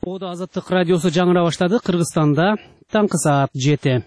Ода Азаттык радиосу жаңыра баштады. Кыргызстанда таңкы саат 7.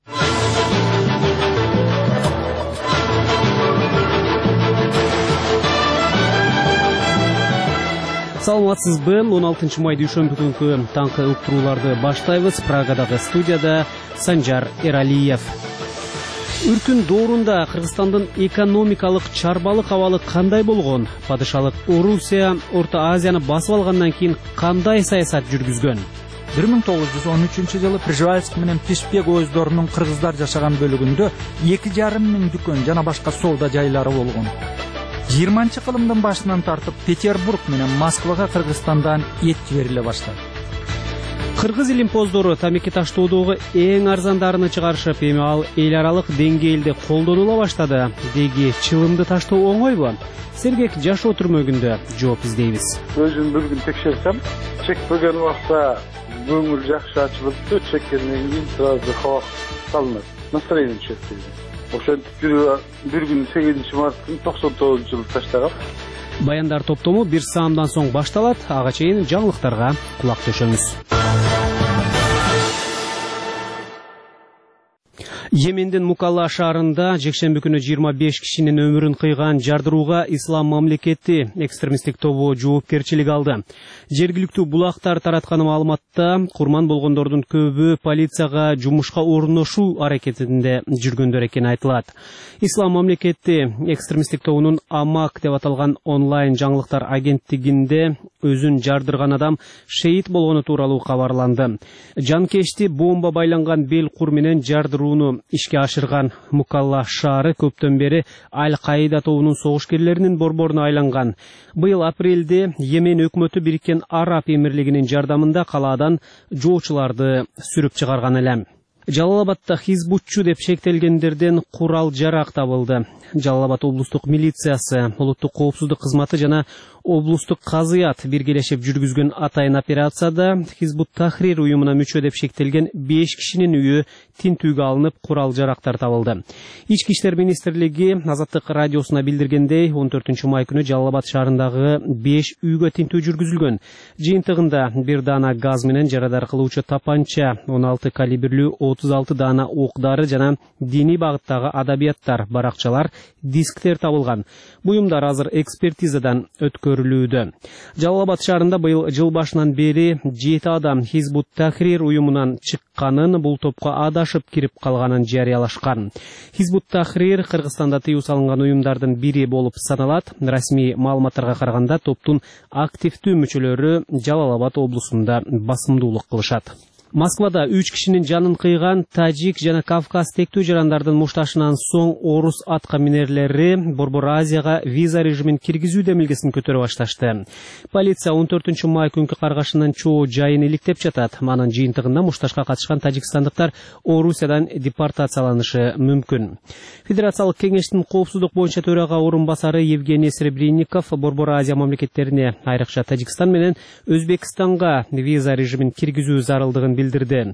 Саламатсызбы? 16 май дүйшөмбү күнкү таңкы уктурууларды баштайбыз. Прагадагы студияда Санжар Эралиев. Үркүн доорунда Кыргызстандын экономикалык чарбалык абалы кандай болгон? Падышалык Орусия Орто Азияны басып алгандан кийин кандай саясат жүргүзгөн? 1913 жылы Пржевальск менен Пишпек оюздорунун кыргыздар жашаган бөлүгүндө 2,5 миң дүкөн жана башка соода жайлары болгон. 20-кылымдын башынан тартып Петербург менен Москвага Кыргызстандан эт жибериле баштады. Кыргыз илимпоздору тамеки таштоодогу эң арзандарын чыгарышып, эми ал эл аралык деңгээлде колдонула баштады. Деги чылымды таштоо оңойбу? Сергек жашоо түрмөгүндө жооп издейбиз. Өзүм бир күн текшерсем, чекпеген убакта көңүл жакшы ачылыптыр, чеккенден кийин сразу хаба салынат. Настроение чөктү. Ошентип бир күн 8-марттын 99-жылы таштагам. Баяндар топтому бир саамдан соң башталат. Ага чейин жаңылыктарга кулак төшөңүз. Йемендин Мукалла шаарында жекшемби күнү 25 кишинин өмүрүн кыйган жардырууга Ислам мамлекети экстремисттик тобу жоопкерчилик алды. Жергиликтүү булактар тараткан маалыматта курман болгондордун көбү полицияга жумушка орношуу аракетинде жүргөндөр экени айтылат. Ислам мамлекети экстремисттик тобунун Амак деп аталган онлайн жаңылыктар агенттигинде өзүн жардырган адам шейит болгону тууралуу кабарланды. Жанкешти бомба байланган бел кур менен жардырууну ишке ашырган Мукалла шаары көптөн бери Аль-Каида тобунун согушкерлеринин борборуна айланган. Быйыл апрелде Йемен өкмөтү Бириккен Араб Эмирлигинин жардамында калаадан жоочуларды сүрүп чыгарган эле. Жалал-Абадта хизбутчу деп шектелгендерден курал жарак табылды. Жалал-Абад облустук милициясы, улуттук коопсуздук кызматы жана облустук казыят биргелешип жүргүзгөн атайын операцияда Хизбут Тахрир уюмуна мүчө деп шектелген 5 кишинин үйү тинтүүгө алынып, курал жарактар табылды. Ички иштер министрлиги Азаттык радиосуна билдиргендей, 14 май күнү Жалал-Абад шаарындагы 5 үйгө тинтүү жүргүзүлгөн. Жыйынтыгында 1 даана газ менен жарадар кылуучу тапанча, 16 калибрлүү 36 даана оқ-дары жана диний багыттагы адабияттар, баракчалар, дисктер табылган. Буюмдар азыр экспертизадан өткөрүлүүдө. Жалал-Абад шаарында быйыл жыл башынан бери 7 адам Хизбут Тахрир уюмунан чыкканын, бул топко адашып кирип калганын жарыялашкан. Хизбут Тахрир Кыргызстанда тыюу салынган уюмдардын бири болуп саналат. Расмий маалыматтарга караганда топтун активдүү мүчөлөрү Жалал-Абад облусунда басымдуулук кылышат. Москвада 3 кишинин жанын кыйган тажик жана Кавказ тектүү жарандардын мушташынан соң орус атка минерлери Борбор Азияга виза режимин киргизүү демилгесин көтөрө башташты. Полиция 14 май күнкү каргашынын чоо жайын иликтеп жатат. Анын жыйынтыгында мушташка катышкан тажикстандыктар Орусиядан депортацияланышы мүмкүн. Федерациялык кеңештин коопсуздук боюнча төрага орун басары Евгений Сребренников Борбор Азия мамлекеттерине, айрыкча Тажикстан менен Өзбекстанга виза режимин киргизүү зарылдыгын билдирди.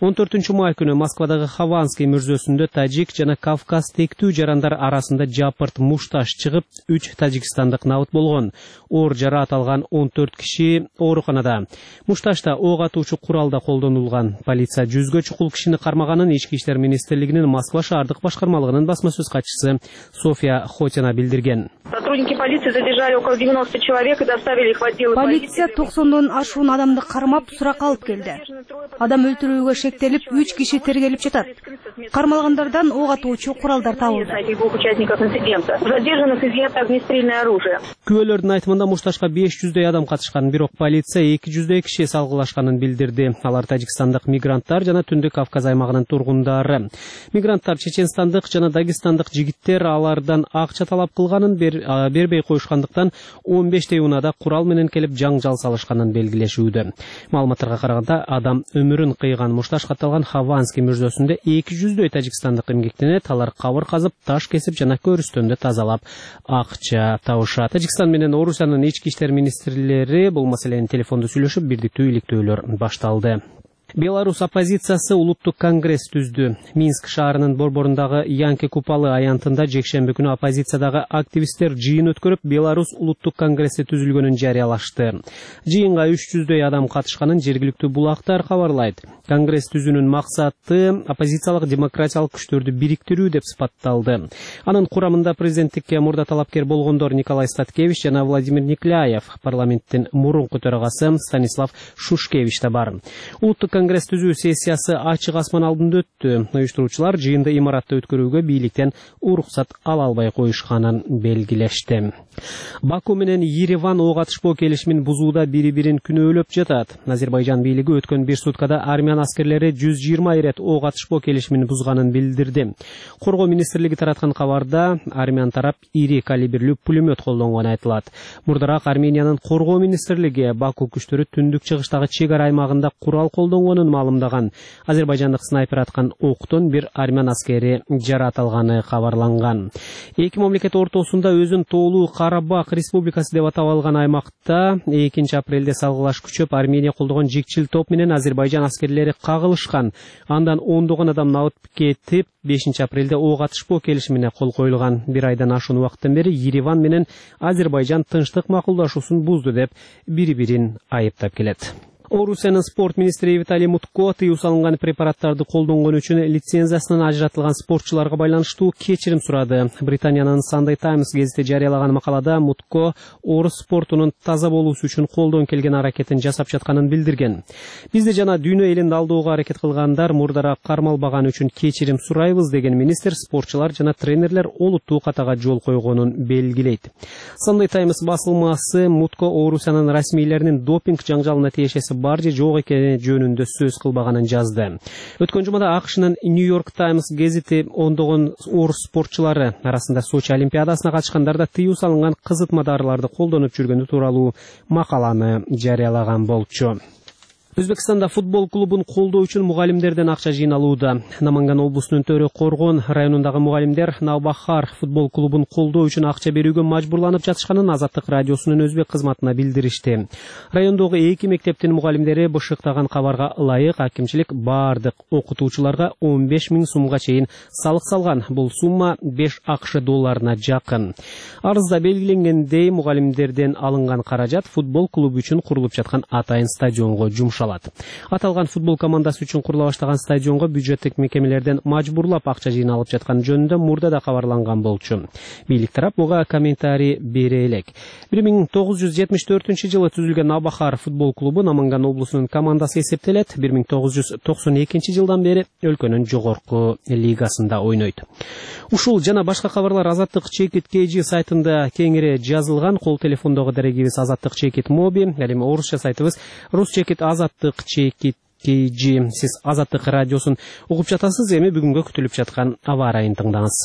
14 май күнү Москвадагы Хованский мүрзөсүндө тажик жана Кавказ тектүү жарандар арасында жапырт мушташ чыгып, 3 тажикстандык набыт болгон. Оор жараат алган 14 киши ооруканада. Мушташта ок атуучу курал да колдонулган. Полиция 100гө чукул кишини кармаганын Ички иштер министрлигинин Москва шаардык башкармалыгынын басма сөз катчысы София Хотина билдирген. Сотрудники полиции задержали около 90 человек и доставили их в отделы полиции. Полиция 90дон ашуун адамды кармап, суракка алып келди. Адам өлтүрүүгө шектелип, 3 киши тергелип жатат. Кармалгандардан ок атуучу куралдар табылды. Задержанных изъято огнестрельное оружие. Күбөлөрдүн айтымында мушташка 500дөй адам катышкан, бирок полиция 200дөй киши салгылашканын билдирди. Алар тажикстандык мигранттар жана Түндүк Кавказ аймагынын тургундары. Мигранттар чеченстандык жана дагестандык жигиттер алардан акча талап кылганын бербей коюшкандыктан 15 унада курал менен келип жаңжал салышканын белгилешүүдө. Маалыматтарга караганда адам өмүрүн кыйган мушташ катталган Хованский мүрзөсүндө 200дөй тажикстандык эмгектенет. Алар кабыр казып, таш кесип жана көрүстөндө тазалап акча табышат. Тажикстан менен Орусиянын ички иштер министрлери бул маселени телефондо сүйлөшүп, бирдиктүү иликтөөлөр башталды. Беларусь оппозициясы улуттук конгресс түздү. Минск шаарынын борборундагы Янки Купалы аянтында жекшемби күнү оппозициядагы активисттер жыйын өткөрүп, Беларусь улуттук конгресси түзүлгөнүн жарыялашты. Жыйынга 300дөй адам катышканын жергиликтүү булактар кабарлайт. Конгресс түзүүнүн максаты оппозициялык демократиялык күчтөрдү бириктирүү деп сыпатталды. Анын курамында президенттикке мурда талапкер болгондор Николай Статкевич жана Владимир Никляев, парламенттин мурунку төрагасы Станислав Шушкевич да бар. Улуттук конгресс түзүү сессиясы ачык асман алдында өттү. Уюштуруучулар жыйынды имаратта өткөрүүгө бийликтен уруксат ала албай коюшканын белгилешти. Баку менен Ереван ок атышпоо келишимин бузууда бири-бирин күнөөлөп жатат. Азербайжан бийлиги өткөн бир суткада армян аскерлери 120 ирет ок атышпоо келишимин бузганын билдирди. Коргоо министрлиги тараткан кабарда армян тарап ири калибрлүү пулемет колдонгону айтылат. Мурдараак Армениянын коргоо министрлиги Баку күчтөрү түндүк чыгыштагы чек ара аймагында курал колдонгонун маалымдаган. Азербайжандык снайпер аткан октон бир армян аскери жарат алганы кабарланган. Эки мамлекет ортосунда өзүн тоолуу Карабах республикасы деп атап алган аймакта 2 апрелде салгылаш күчөп, Армения колдогон жекчил топ менен Азербайжан аскерлери кагылышкан. Андан ондогон адам набыт кетип, 5 апрелде ок атышпоо келишимине кол коюлган. Бир айдан ашуун убакыттан бери Ереван менен Азербайжан тынчтык макулдашуусун бузду деп бири-бирин айыптап келет. Орусиянын спорт министри Виталий Мутко тыюу салынган препараттарды колдонгон үчүн лицензиясынан ажыратылган спортчуларга байланыштуу кечирим сурады. Британиянын Sunday Times гезити жарыялаган макалада Мутко орус спортунун таза болуусу үчүн колдон келген аракетин жасап жатканын билдирген. Бизди жана дүйнө элин алдоого аракет кылгандар мурдараак кармалбаган үчүн кечирим сурайбыз деген министр спортчулар жана тренерлер олуттуу катага жол койгонун белгилейт. Sunday Times басылмасы Мутко Орусиянын расмийлеринин допинг жаңжалына тиешеси бар же жок экени жөнүндө сөз кылбаганын жазды. Өткөн жумада АКШнын New York Times гезити ондогон орус спортчулары арасында Сочи олимпиадасына катышкандарда тыюу салынган кызытма дарыларды колдонуп жүргөнү тууралуу макаланы жарыялаган болчу. Өзбекстанда футбол клубун колдоо үчүн мугалимдерден акча жыйналууда. Наманган облусунун Төрө Коргон районундагы мугалимдер Навбахар футбол клубун колдоо үчүн акча берүүгө мажбурланып жатышканын Азаттык радиосунун өзбек кызматына билдиришти. Райондогу 2 мектептин мугалимдери бышыктаган кабарга ылайык акимчилик бардык окутуучуларга 15 000 сумга чейин салык салган. Бул сумма 5 АКШ долларына жакын. Арызда белгиленгендей, мугалимдерден алынган каражат футбол клубу үчүн курулуп жаткан атайын стадионго жумшалат. Аталган футбол командасы үчүн курула баштаган стадионго бюджеттик мекемелерден мажбурлап акча жыйналып жаткан жөнүндө мурда да кабарланган болчу. Бийлик тарап буга комментарий бере элек. 1974 жылы түзүлгөн Навбахар футбол клубу Наманган облусунун командасы эсептелет. 1992 жылдан бери өлкөнүн жогорку лигасында ойнойт. Ушул жана башка кабарлар Азаттык Чекит KG сайтында кеңири жазылган. Кол телефондогу дарегибиз Азаттык Чекит Моби, эми орусча сайтыбыз Рус Чекит Азаттык Чекит KG. Сиз Азаттык радиосун угуп жатасыз. Эми бүгүнгө күтүлүп жаткан аба ырайын тыңдаңыз.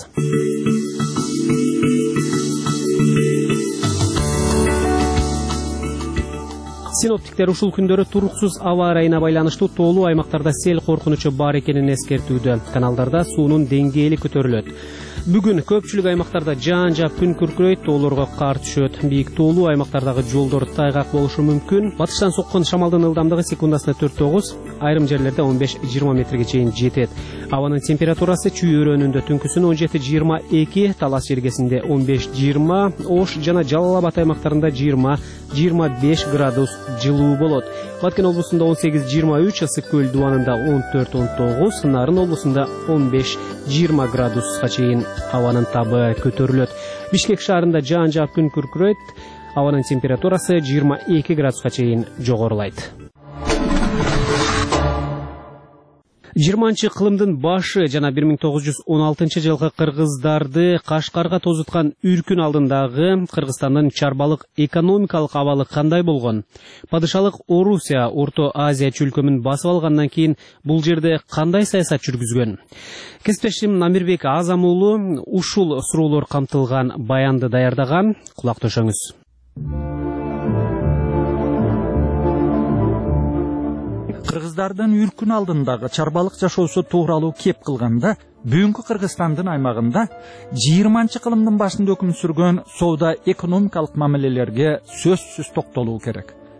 Синоптиктер ушул күндөрү туруксуз аба ырайына байланыштуу тоолуу аймактарда сел коркунучу бар экенин эскертүүдө. Каналдарда суунун деңгээли көтөрүлөт. Бүгүн көпчүлүк аймактарда жаан-жаап күн күркүрөйт, тоолорго кар түшөт. Бийик тоолуу аймактардагы жолдор тайгак болушу мүмкүн. Батыштан соккон шамалдын ылдамдыгы секундасына 4-9, айрым жерлерде 15-20 метрге чейин жетет. Абанын температурасы Чүй өрөөнүндө түнкүсүн 17-22, Талас жергесинде 15-20, Ош жана Жалал Абад аймактарында 20-25 градус жылуу болот. Баткен облусунда 18-23, Ысык көл дубанында 14-19, Нарын облусунда 15-20 градуска чейин абанын табы көтөрүлөт. Бишкек шаарында жаан-жаап күн күркүрөйт. Абанын температурасы 22 градуска чейин жогорулайт. 20 кылымдын башы жана 1916 жылкы кыргыздарды Кашкарга тозуткан үркүн алдындагы Кыргызстандын чарбалык экономикалык абалы кандай болгон? Падышалык Орусия Орто Азия чөлкөмүн басып алгандан кийин бул жерде кандай саясат жүргүзгөн? Кесиптешим Намирбек Азам уулу ушул суроолор камтылган баянды даярдаган. Кулак төшөңүз. Кыргыздардын үркүн алдындагы чарбалык жашоосу тууралуу кеп кылганда, бүгүнкү Кыргызстандын аймагында 20 кылымдын башында өкүм сүргөн соода экономикалык мамилелерге сөзсүз токтолуу керек.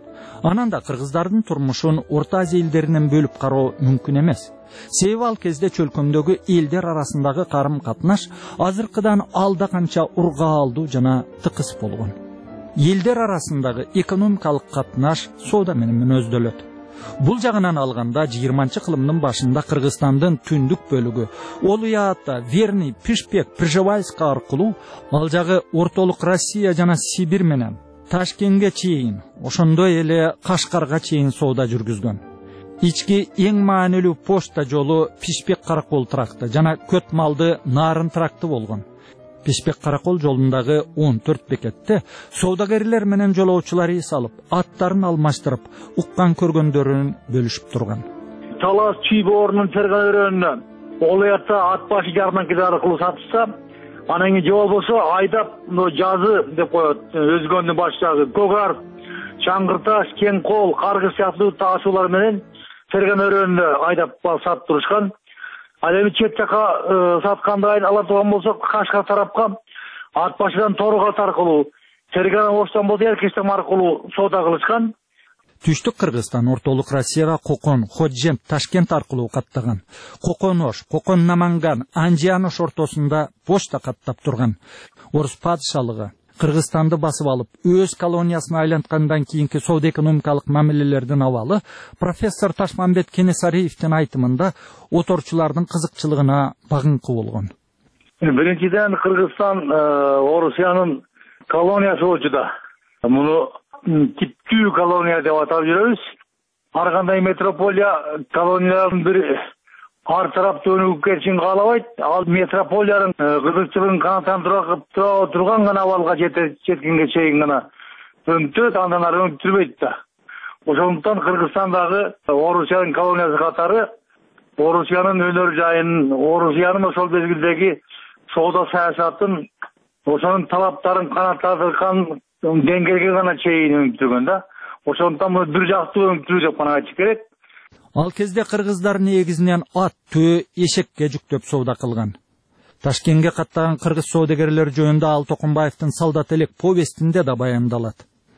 Анан да кыргыздардын турмушун Орто Азия элдеринен бөлүп кароо мүмкүн эмес. Себеби ал кезде чөлкөмдөгү элдер арасындагы карым-катнаш азыркыдан алда канча ургаалдуу жана тыкыз болгон. Элдер арасындагы экономикалык катнаш соода менен мүнөздөлөт. Бул жагынан алганда 20-кылымдын башында Кыргызстандын түндүк бөлүгү Олуята, Верный, Пишпек, Пржевальск аркылуу ал жагы ортолук Россия жана Сибирь менен Ташкентке чейин, ошондой эле Кашкарга чейин соода жүргүзгөн. Ички эң маанилүү почта жолу Пишпек Каракол тракты жана көт малды Нарын тракты болгон. Пишпек Каракол жолундагы 14 бекетте соодагерлер менен жолоочулар эс алып, аттарын алмаштырып, уккан көргөндөрүн бөлүшүп турган. Талас Чийборунун Ферганөрөнүнө Олуятта ат башы жарман кеде аркылуу сатышса, анан кийин жол болсо айдап жазы деп коет. Өзгөндүн баштагы Когар, Чаңгырташ, Кеңкол, Каргыз сыяктуу таасуулар менен Ферганөрөнүнө айдап сатып турушкан. Ал эми чет жака сатканды ала турган болсок, Кашкар тарапка ат башыдан Торгат аркылуу, Фергана Оштан болсо Эркечтен аркылуу соода кылышкан. Түштүк Кыргызстан ортолук Россияга Кокон, Ходжент, Ташкент аркылуу каттаган. Кокон-Ош, Кокон-Наманган, Анжиянош ортосунда почта каттап турган. Орус падышалыгы Кыргызстанды басып алып, өз колониясына айланткандан кийинки соода-экономикалык мамилелердин абалы профессор Ташмамбет Кенесариевдин айтымында оторчулардын кызыкчылыгына багынкы болгон. Биринчиден Кыргызстан Орусиянын колониясы болчуда. Муну типтүү колония деп атап жүрөбүз. Ар кандай метрополия колониялардын бири ар тараптуу өнүгүп кетишин каалабайт. Ал метрополиянын кызыкчылыгын канааттандырып турган гана абалга жеткенге чейин гана өнүктүрөт, андан ары өнүктүрбөйт да. Ошондуктан Кыргызстандагы Орусиянын колониясы катары Орусиянын өнөр жайын, Орусиянын ошол мезгилдеги соода саясатын, ошонун талаптарын канааттандырган деңгээлге гана чейин өнүктүргөн да. Ошондуктан муну бир жактуу өнүктүрүү деп гана айтыш керек. Ал кезде кыргыздар негизинен ат, төө, эшекке жүктөп соода кылган. Ташкентке каттаган кыргыз соодагерлер жөнүндө Ал Токумбаевдин Солдат элек повестинде да баяндалат.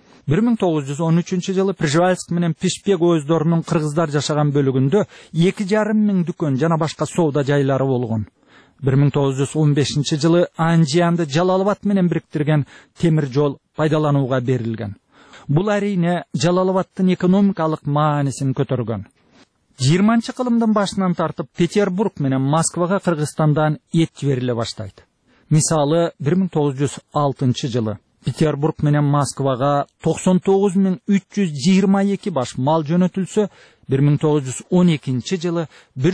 1913 жылы Пржевальск менен Пишпек өздөрүнүн кыргыздар жашаган бөлүгүндө 2,5 миң дүкөн жана башка соода жайлары болгон. 1915 жылы Анжиянды Жалалабад менен бириктирген темир жол пайдаланууга берилген. Бул арине Жалалабадтын экономикалык маанисин көтөргөн. 20-кылымдын башынан тартып Петербург менен Москвага Кыргызстандан эт жибериле баштайт. Мисалы 1906 жылы Петербург менен Москвага 99.322 баш мал жөнөтүлсө, 1912 жылы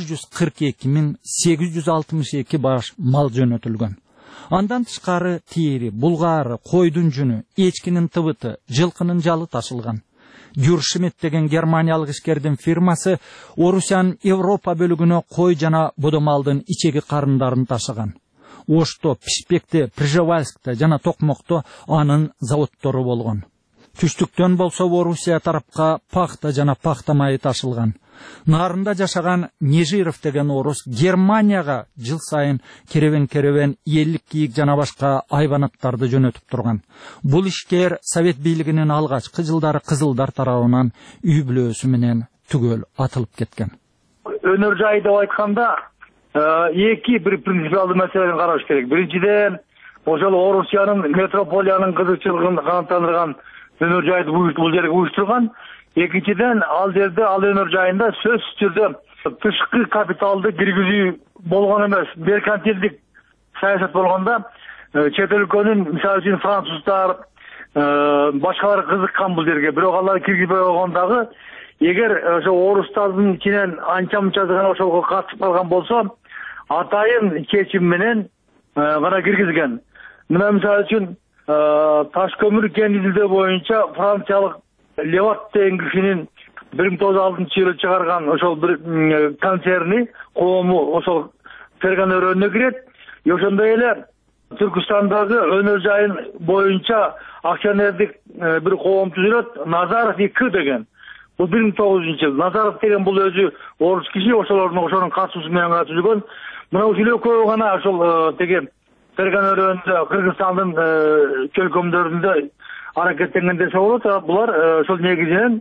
142.862 баш мал жөнөтүлгөн. Андан тышкары тери, булгары, койдун жүнү, эчкинин тыбыты, жылкынын жалы ташылган. Гюршмит деген германиялык ишкердин фирмасы Орусиянын Европа бөлүгүнө кой жана бодомалдын ичеги карындарын ташыган. Ошто, Пишпекте, Пржевальскте жана Токмокто анын заводдору болгон. Түштүктөн болсо Орусия тарапка пахта жана пахта майы ташылган. Нарында жашаган Нежиров деген орус Германияга жыл сайын керебен 50 кийик жана башка айванаттарды жөнөтүп турган. Бул ишкер Совет бийлигинин алгачкы жылдары кызылдар тарабынан үй бүлөсү менен түгөл атылып кеткен. Өнөр жай деп айтканда эки бир принципиалдуу маселени караш керек. Биринчиден, ошол Орусиянын метрополиянын кызыкчылыгын канааттандырган өнөр жайды бул жерге уюштурган. Экинчиден, ал жерде, ал өнөр жайында сөзсүз түрдө тышкы капиталды киргизүү болгон эмес, меркантилдик саясат болгондо чет өлкөнүн, мисалы үчүн француздар, башкалар кызыккан бул жерге, бирок алар киргизбей койгондагы, эгер ошо орустардын ичинен анча-мынча гана ошого катышып калган болсо, атайын чечим менен гана киргизген. Мына мисалы үчүн таш көмүр кен изилдөө боюнча франциялык Леват деген кишинин 1906 жылы чыгарган ошол бир концерни коому ошол Ферган өрөөнүнө кирет. Ошондой эле Түркүстандагы өнөр жайын боюнча акционердик бир коом түзүлөт, Назаров 2 деген. Бул 1900 жыл. Назаров деген бул өзү орус киши, ошонун катышуусу менен түзүлгөн. Мына ушул экөө гана ошол теги Ферган өрөөнүндө Кыргызстандын чөлкөмдөрүндө аракеттенген десе болот. Булар ошол негизинен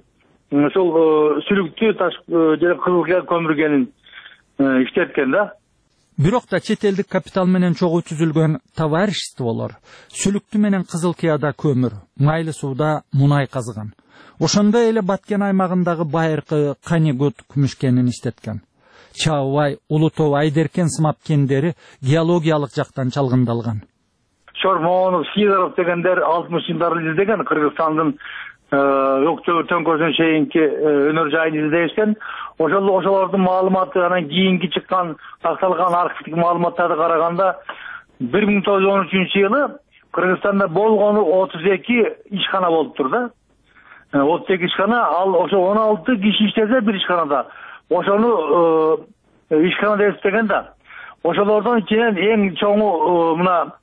ошол сүлүктүү таш жана кызыл кыя көмүргенин иштеткен да. Бирок да чет элдик капитал менен чогуу түзүлгөн товариществолор сүлүктү менен кызыл кыяда көмүр, майлы сууда мунай казыган. Ошондой эле Баткен аймагындагы байыркы Канигут күмүш кенин иштеткен. Чаабай, Улутоо, Айдеркен сымап кендери геологиялык жактан чалгындалган. Шормонов, Сидоров дегендер 60-жылдары издеген Кыргызстандын Өктөбүр төңкөсүнө чейинки өнөр жайын издешкен. Ошолордун маалыматы анан кийинки чыккан такталган архивдик маалыматтарды караганда 1913-жылы Кыргызстанда болгону 32 ишкана болуптур да. 32 ишкана, ал ошо 16 киши иштесе бир ишканада. Ошону ишканада эстеген да. Ошолордон ичинен эң чоңу мына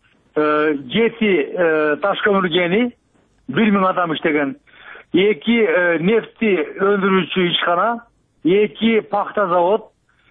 7 таш көмүргени 1000 адам иштеген. 2 нефти өндүрүүчү ишкана, 2 пахта завод,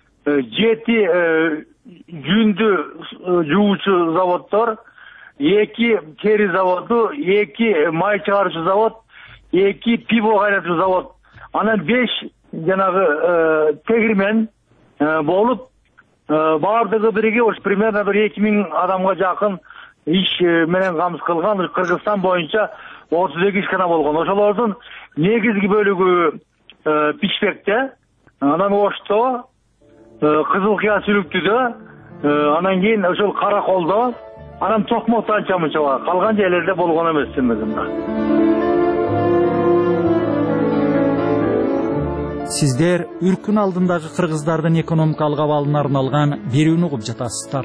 7 жүндү жуучу заводдор, 2 тери заводу, 2 май чыгарчу завод, 2 пиво кайнатуу завод, анан 5 жанагы тегирмен болуп, баардыгы бириги примерно 2000 адамга жакын иш менен камсыз кылган. Кыргызстан боюнча 32 ишкана болгон. Ошолордун негизги бөлүгү Пичпекте, анан Ошто, Кызыл кыя сүлүктүдө, анан кийин ошол Караколдо, анан Токмокто анча мынча бар. Калган жерлерде болгон эмес чындыгында. Сиздер үркүн алдындагы кыргыздардын экономикалык абалына арналган берүүнү угуп жатасыздар.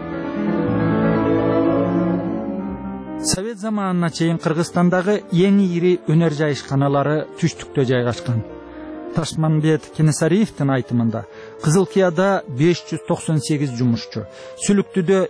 Совет заманына чейин Кыргызстандагы эң ири өнөр жайышканалары түштүктө жайгашкан. Ташманбет Кенесариевдин айтымында Кызыл кыяда 598 жумушчу, Сүлүктүдө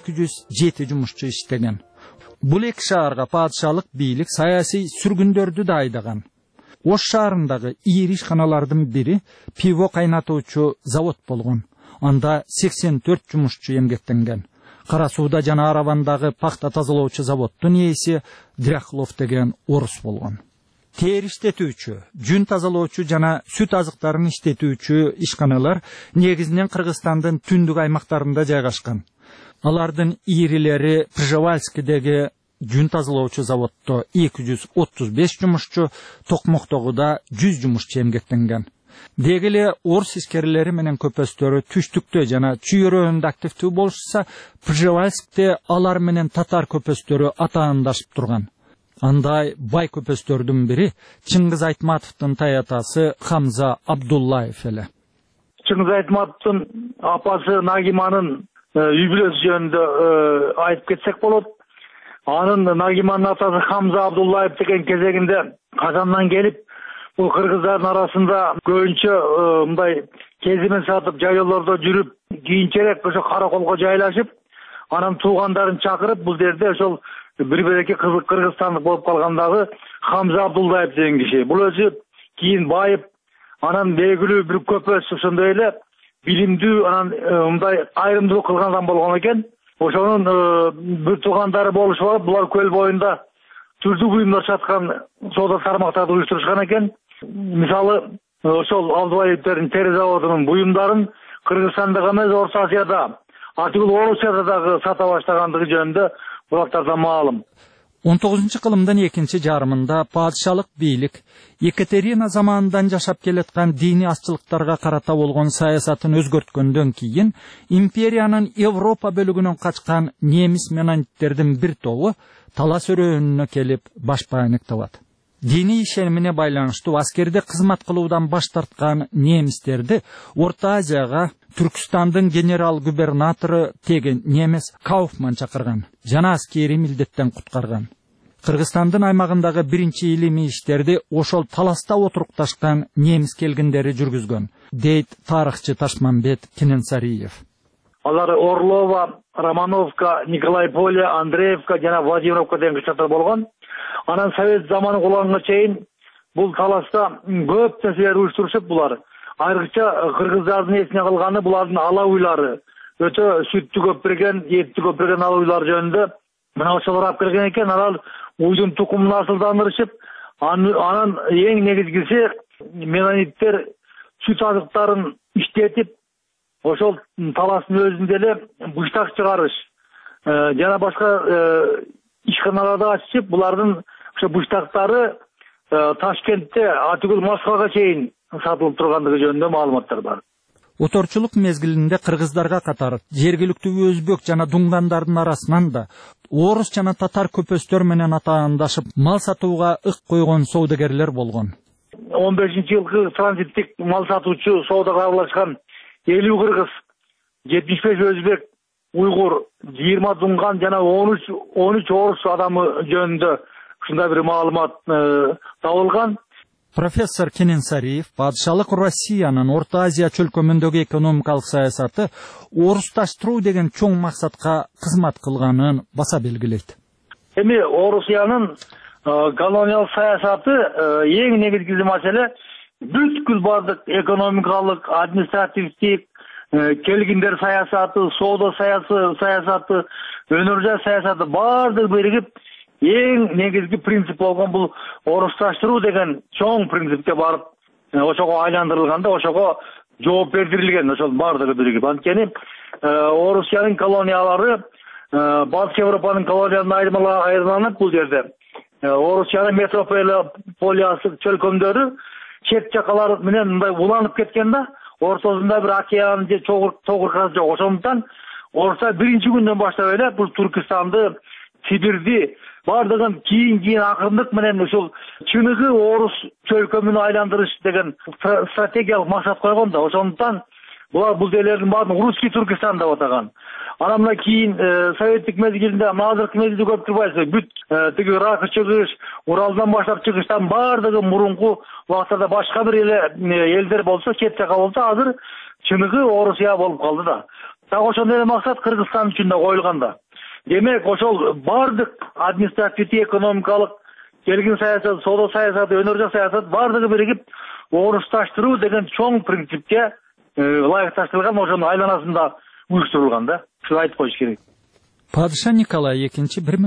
207 жумушчу иштеген. Бул эки шаарга падышалык бийлик саясий сүргүндөрдү да айдаган. Ош шаарындагы ири ишканалардын бири пиво кайнатуучу завод болгон. Анда 84 жумушчу эмгектенген. Кара сууда жана Аравандагы пахта тазалоочу заводдун ээси Дряхлов деген орус болгон. Тери иштетүүчү, жүн тазалоочу жана сүт азыктарын иштетүүчү ишканалар негизинен Кыргызстандын түндүк аймактарында жайгашкан. Алардын ирилери Пржевальскидеги жүн тазалоочу заводдо 235 жумушчу, Токмоктогу да 100 жумушчу эмгектенген. Дегеле орус искерилери менен көпөстөрү түштүктө жана чүйөрөөнүндө активдүү болушса, Пржевальскте алар менен татар көпөстөрү атаандашып турган. Андай бай көпөстөрдүн бири Чыңгыз Айтматовдун таятасы Хамза Абдуллаев эле. Чыңгыз Айтматовдун апасы Нагиманын юбилейси жөнүндө айтып кетсек болот. Анын Нагиманын атасы Хамза Абдуллаев деген кезегинде Казандан келип, бул кыргыздардын арасында көбүнчө мындай кезимен сатып жайлоолордо жүрүп, кийинчерээк ошо Караколго жайлашып, анан туугандарын чакырып, бул жерде ошол бир-биреке кыргызстандык болуп калгандагы Хамза Абдуллаев деген киши. Бул өзү кийин байып, анан белгилүү бир көпөс, ошондой эле билимдүү, анан мындай айрымдуулук кылган адам болгон экен. Ошонун бир туугандары болушуп алып, булар көл боюнда түрдүү буюмдар саткан соода тармактарды уюштурушкан экен. Мисалы, ошол Абдуллаевдердин тери заводунун буюмдарын Кыргызстандагы эмес, Орто Азияда, атыгыл Орусияда дагы сата баштагандыгы жөнүндө булактардан маалым. 19-кылымдын экинчи жарымында падышалык бийлик Екатерина заманынан жашап келаткан дини аччылыктарга карата болгон саясатын өзгөрткөндөн кийин империянын Европа бөлүгүнөн качкан немис менониттердин бир тобу талас өрөөнүнө келип башпаанек табат. Dini ишенимине байланыштуу аскерде кызмат кылуудан баш тарткан немистерди Орто Азияга Түркстандын генерал-губернатору теген немес Кауфман чакырган жана аскери милдеттен куткарган. Кыргызстандын аймагындагы биринчи илимий иштерди ошол таласта отурукташкан немис келгиндери жүргүзгөн, дейт тарыхчы Ташманбет Кененсариев. Алар Орлова, Романовка, Николай Поле, Андреевка жана Владимировка деген кыштактар болгон. Анан Совет заманы кулганга чейин бул таласта көп нерселер уюштурушуп булар. Айрыкча кыргыздардын эсине калганы булардын ала уйлары. Өтө сүттү көп берген, этти көп берген ала уйлар жөнүндө мына ошолор алып келген экен. Алар уйдун тукумун асылдандырышып, анан эң негизгиси Менониттер сүт азыктарын иштетип, ошол таластын өзүндө эле быштак чыгарыш жана башка ишканаларды ачып, булардын ошо быштактары Ташкентте атүгүл Москвага чейин сатылып тургандыгы жөнүндө маалыматтар бар. Оторчулук мезгилинде кыргыздарга катар жергиликтүү өзбек жана дуңгандардын арасынан да орус жана татар көпөстөр менен атаандашып мал сатууга ык койгон соодагерлер болгон. 15-жылкы транзиттик мал сатуучу соодага аралашкан 50 кыргыз, 75 өзбек, уйгур, 20 дуңган жана 13 орус адамы жөнүндө ушундай бир маалымат табылган. Профессор Кененсариев падышалык Россиянын Орто Азия чөлкөмүндөгү экономикалык саясаты орусташтыруу деген чоң максатка кызмат кылганын баса белгилейт. Эми Орусиянын колониялык саясаты эң негизги маселе бүткүл бардык экономикалык, административдик, келгиндер саясаты, соода саясаты, өнөр жай саясаты бардыгы биригип эң негизги принцип болгон бул орусташтыруу деген чоң принципке барып ошого айландырылганда, ошого жооп бердирилген, ошол бардыгы биригип. Анткени Орусиянын колониялары Батыс Европанын колонияларынан айырмаланып бул жерде. Орусиянын метрополиясы чөлкөмдөрү чет жакалар менен мындай уланып кеткен да, ортосунда бир океан же чогуркасы жок. Ошондуктан орусча биринчи күндөн баштап эле бул Түркистанды, Сибирди бардыгын кийин акырындык менен ушул чыныгы орус чөлкөмүнө айландырыш деген стратегиялык максат койгон да. Ошондуктан бул жерлердин баарын русский Түркистан деп атаган. Анан мына кийин советтик мезгилинде, азыркы мезгилде көп турбайсыз, бүт тиги Ракы чыгыш, Уралдан баштап чыгыштан бардыгы мурунку убактарда башка бир элдер болсо, чет жака болсо, азыр чыныгы Орусия болуп калды да. Так ошондой эле максат Кыргызстан үчүн да коюлган да. Демек, ошол бардык административдик, экономикалык, келгин саясат, соода саясаты, өнөр жай саясат бардыгы биригип орусташтыруу деген чоң принципке ылайыкташтырылган, ошонун айланасында уюштурулган да. Ушуну айтып коюш керек. Падыша Николай II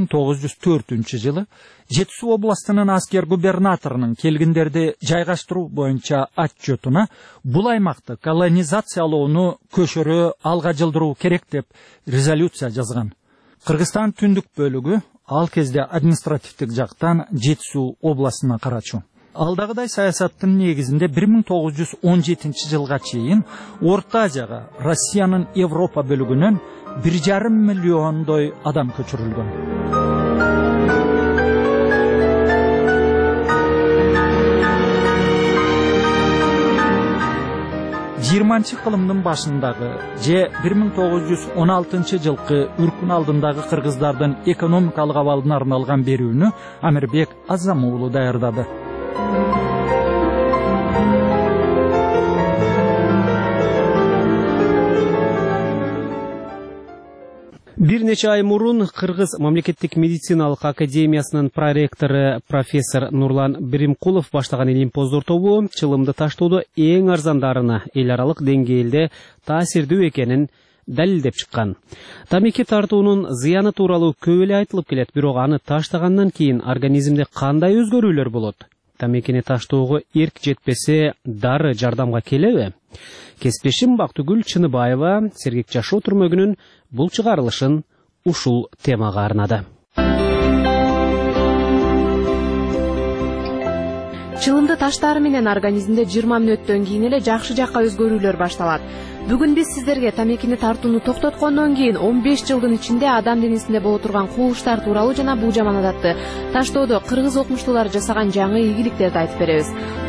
1904-жылы Жетису областынын аскер губернаторунун келгиндерди жайгаштыруу боюнча отчетуна бул аймакты колонизациялоону көшөрө алга жылдыруу керек деп резолюция жазган. Кыргызстан түндүк бөлүгү ал кезде административдик жактан Жетису областына карачу. Алдагыдай саясаттын негизинде 1917-жылга чейин Орто Азияга Россиянын Европа бөлүгүнөн 1,5 миллиондой адам көчүрүлгөн. Жыйырманчы кылымдын башындагы же 1916-жылкы үркүн алдындагы кыргыздардын экономикалык абалына арналган берүүнү Амирбек Азам уулу даярдады. Бир нече ай мурун Кыргыз мамлекеттик медициналык академиясынын проректору профессор Нурлан Биримкулов баштаган илимпоздор тобу чылымды таштоодо эң арзандарына эл аралык деңгээлде таасирдүү экенин далилдеп чыккан. Тамеки тартуунун зыяны тууралуу көп эле айтылып келет, бирок аны таштагандан кийин организмде кандай өзгөрүүлөр болот? Тамекини таштоого эрк жетпесе, дары жардамга келеби? Кесиптешим Бактыгүл Чыныбаева Сергек Жашоо түрмөгүнүн бул чыгарылышын ушул темага арнады. Чылымды таштары менен организмде 20 мүнөттөн кийин эле жакшы жакка өзгөрүүлөр башталат. Бүгүн биз сиздерге тамекини тартууну токтоткондон кийин 15 жылдын ичинде адам денесинде боло турган кубулуштар тууралуу жана бул жаман адатты таштоодо кыргыз окумуштуулары жасаган жаңы ийгиликтерди айтып беребиз.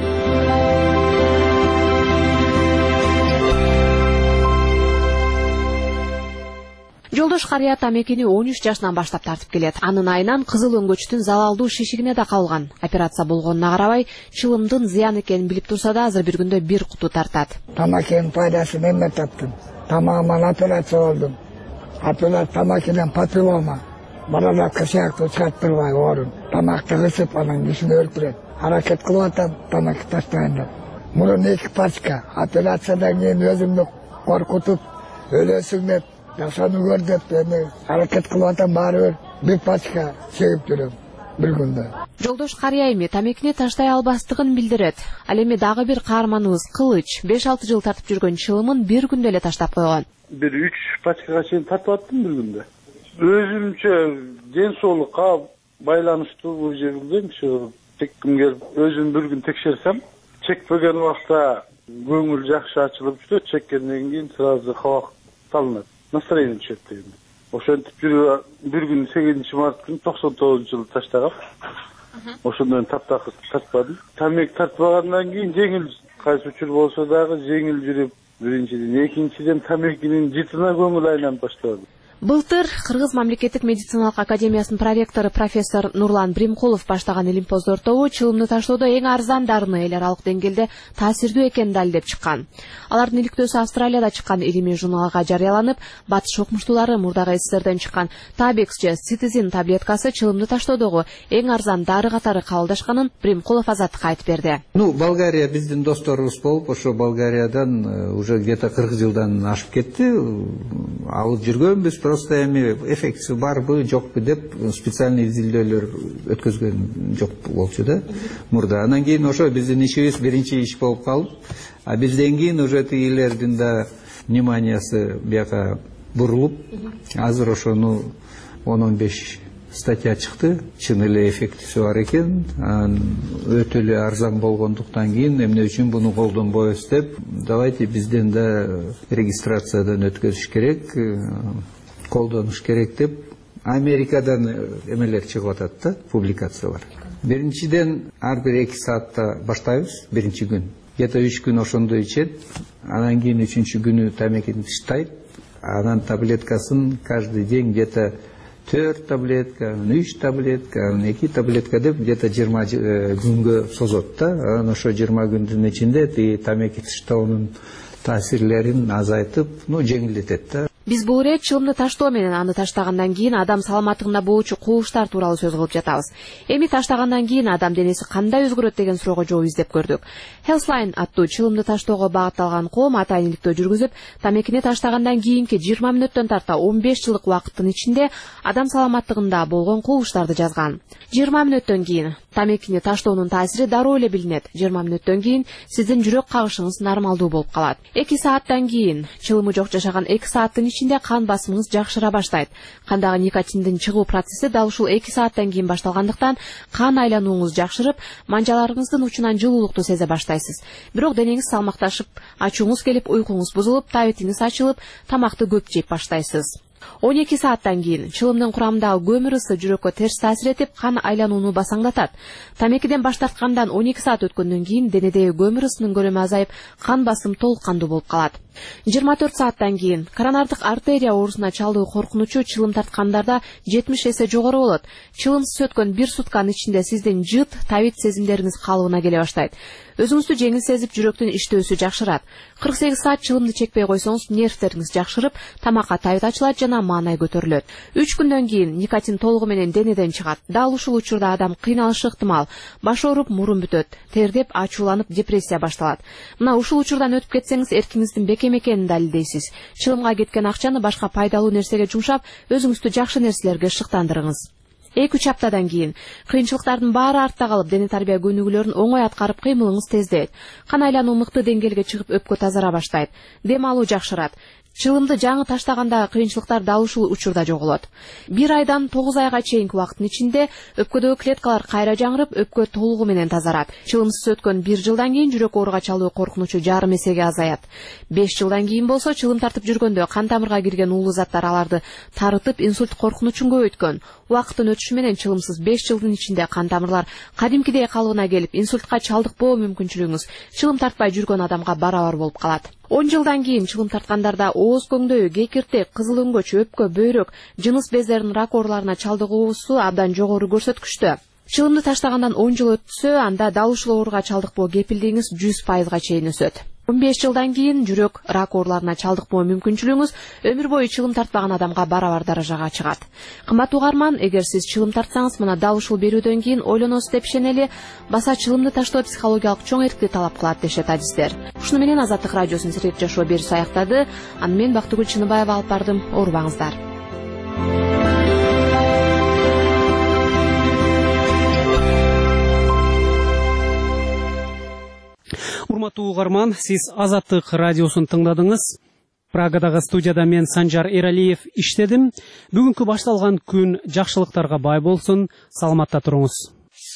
Жолдош карыя тамекини 13 жашынан баштап тартып келет. Анын айынан кызыл өңгөчтүн залалдуу шишигине да калган. Операция болгонуна карабай, чылымдын зыян экенин билип турса да, азыр бир күндө бир куту тартат. Тамакинин пайдасын эме таптым. Тамагыман операция болдум. Тамакинин папиллома. Балаларга сыяктуу чыгып турбай оорун. Тамакты кысып, анан кишини өлтүрөт. Аракет кылып атам, тамак таштайын деп. Мурун 2 пачка. Операциядан кийин өзүмдү коркутуп, өлөсүң деп жашаны көр деп аракет кылып атам, баары бир пачка чегип жүрөм бир күндө. Жолдош карыя эми тамекини таштай албастыгын билдирет. Ал эми дагы бир каарманыбыз Кылыч 5-6 жыл тартып жүргөн чылымын бир күндө эле таштап койгон. Bir 3 пачкага чейин тартып аттым bir күндө. Өзүмчө ден соолукка байланыштуу бул жерде чекким келип, өзүм bir күн текшерсем, чекпеген убакта көңүл жакшы ачылыптı, чеккенден кийин сразу хавак салынат. Настроение түшөт деген. Ошентип жүрүп bir күн 8-март күнү 99-жылы таштагам. Ошондон тартпадым. Тамек тартпагандан кийин жеңил кайсы учур болсо дагы жеңил жүрүп, биринчиден, экинчиден тамекинин жытына көңүл айланып баштады. Былтыр Кыргыз мамлекеттик медициналык академиясынын проректору профессор Нурлан Бримкулов баштаган илимпоздор тобу чылымды таштоодо эң арзан дарыны эл аралык деңгээлде таасирдүү экенин далилдеп чыккан. Алардын иликтөөсү Австралияда чыккан илимий журналга жарыяланып, батыш окумуштуулары мурдагы СССРден чыккан Tabex же Citizen таблеткасы чылымды таштоодогу эң арзан дары катары кабылдашканын Бримкулов азаттыкка айтып берди. Болгария биздин досторубуз болуп, ошо Болгариядан уже где-то 40 жылдан ашып кетти. Алып жүргөнбүз, просто эми эффекти барбы, жокпу деп специальный изилдөөлөр өткөзгөн жок болчу да мурда. Анан кийин ошо биздин ишибиз биринчи иш болуп калып, а бизден кийин уже тигилердин да вниманиясы бияка бурулуп, азыр ошону 10-15 статья чыкты, чын эле эффектиси бар экен, өтө эле арзан болгондуктан кийин эмне үчүн буну колдонбойбуз деп, давайте бизден да регистрациядан өткөзүш керек, колдонуш керек деп Америкадан эмелер чыгып атат да, публикациялар. Биринчиден ар бир 2 саатта баштайбыз, биринчи күн. Где-то 3 күн ошондо ичет, анан кийин 3-чү күнү тамекини таштайт, анан таблеткасын каждый день где-то 4 таблетка, 3 таблетка, 2 таблетка деп где-то 20 күнгө созот да. Анан ошо 20 күндүн ичинде тиги тамеки таштоонун таасирлерин азайтып, жеңилдетет да. Биз бул ирет чылымды таштоо менен аны таштагандан кийин адам саламаттыгына боочу кубулуштар тууралуу сөз кылып жатабыз. Эми таштагандан кийин адам денеси кандай өзгөрөт деген суроого жооп издеп көрдүк. Healthline аттуу чылымды таштоого багытталган коом атайын иликтөө жүргүзүп, тамекини таштагандан кийинки 20 мүнөттөн тарта 15 жылдык убакыттын ичинде адам саламаттыгында болгон кубулуштарды жазган. 20 мүнөттөн кийин тамекини таштоонун таасири дароо эле билинет. 20 мүнөттөн кийин сиздин жүрөк кагышыңыз нормалдуу болуп калат. 2 сааттан кийин чылымы жок жашаган 2 сааттын ичинде кан басымыңыз жакшыра баштайт. Кандагы никотиндин чыгуу процесси дал ушул 2 сааттан кийин башталгандыктан кан айланууңуз жакшырып, манжаларыңыздын учунан жылуулукту сезе баштайсыз. Бирок денеңиз салмакташып, ачууңуз келип, уйкуңуз бузулуп, табитиңиз ачылып, тамакты көп жеп баштайсыз. 12 сааттан кийин чылымдын курамындагы көмүр ысы жүрөккө терс таасир этип, кан айланууну басаңдатат. Тамекиден баш тарткандан 12 саат өткөндөн кийин денедеги көмүр ысынын көлөмү азайып, кан басым толук кандуу болуп калат. 24 сааттан кийин коронардык артерия оорусуна чалдуу коркунучу чылым тарткандарда 70 эсе жогору болот. Чылымсыз өткөн 1 сутканын ичинде сиздин жыт, табит сезимдериңиз калыбына келе баштайт. Өзүңүздү жеңил сезип, жүрөктүн иштөөсү жакшырат. 48 саат чылымды чекпей койсоңуз, нервтериңиз жакшырып, тамакка табит ачылат жана маанай көтөрүлөт. 3 күндөн кийин никотин толугу менен денеден чыгат. Дал ушул учурда адам кыйналышы ыктымал. Баш ооруп, мурун бүтөт, тердеп, ачууланып, депрессия башталат. Мына ушул учурдан өтүп кетсеңиз, эркиңиздин бекем экенин далилдейсиз. Чылымга кеткен акчаны башка пайдалуу нерсеге жумшап, өзүңүздү жакшы нерселерге шыктандырыңыз. 2-3 аптадан кийин кыйынчылыктардын баары артта калып, дене тарбия көнүгүүлөрүн оңой аткарып, кыймылыңыз тездейт. Кан айлануу мыкты деңгээлге чыгып, өпкө тазара баштайт. Дем алуу жакшырат. Чылымды жаңы таштагандагы кыйынчылыктар дал ушул учурда жоголот. 1 айдан 9 айга чейинки убакыттын ичинде өпкөдөгү клеткалар кайра жаңырып, өпкө толугу менен тазарат. Чылымсыз өткөн 1 жылдан кийин жүрөк ооруга чалдуу коркунучу жарым эсеге азаят. 5 жылдан кийин болсо, чылым тартып жүргөндө кан тамырга кирген уулуу заттар аларды тарытып, инсульт коркунучун көбөйткөн. Убакыттын өтүшү менен чылымсыз 5 жылдын ичинде кан тамырлар кадимкидей калыбына келип, инсультка чалдыкпоо мүмкүнчүлүгүңүз чылым тартпай жүргөн адамга барабар болуп калат. 10 жылдан кийин чылым тарткандарда ооз көңдөйү, кекиртек, кызыл өңгөч, өпкө, бөйрөк, жыныс бездеринин рак ооруларына чалдыгуусу абдан жогору көрсөткүчтө. Чылымды таштагандан 10 жыл өтсө, анда дал ушул ооруга чалдыкпоо кепилдигиңиз 100%га чейин өсөт. 15 жылдан кийин жүрөк рак ооруларына чалдыкпоо мүмкүнчүлүгүңүз өмүр бою чылым тартпаган адамга барабар даражага чыгат. Кымбаттуу угарман, эгер сиз чылым тартсаңыз, мына дал ушул берүүдөн кийин ойлоносуз деп ишенели, баса чылымды таштоо психологиялык чоң эркти талап кылат дешет адистер. Ушуну менен Азаттык радиосунун сирет жашоо берүүсү аяктады. Аны мен Бактыгүл Чыныбаева алып бардым. Оорубаңыздар. Урматтуу угарман, сиз Азаттык радиосун тыңдадыңыз. Прагадагы студияда мен Санжар Эралиев иштедим. Бүгүнкү башталган күн жакшылыктарга бай болсун. Саламатта туруңуз.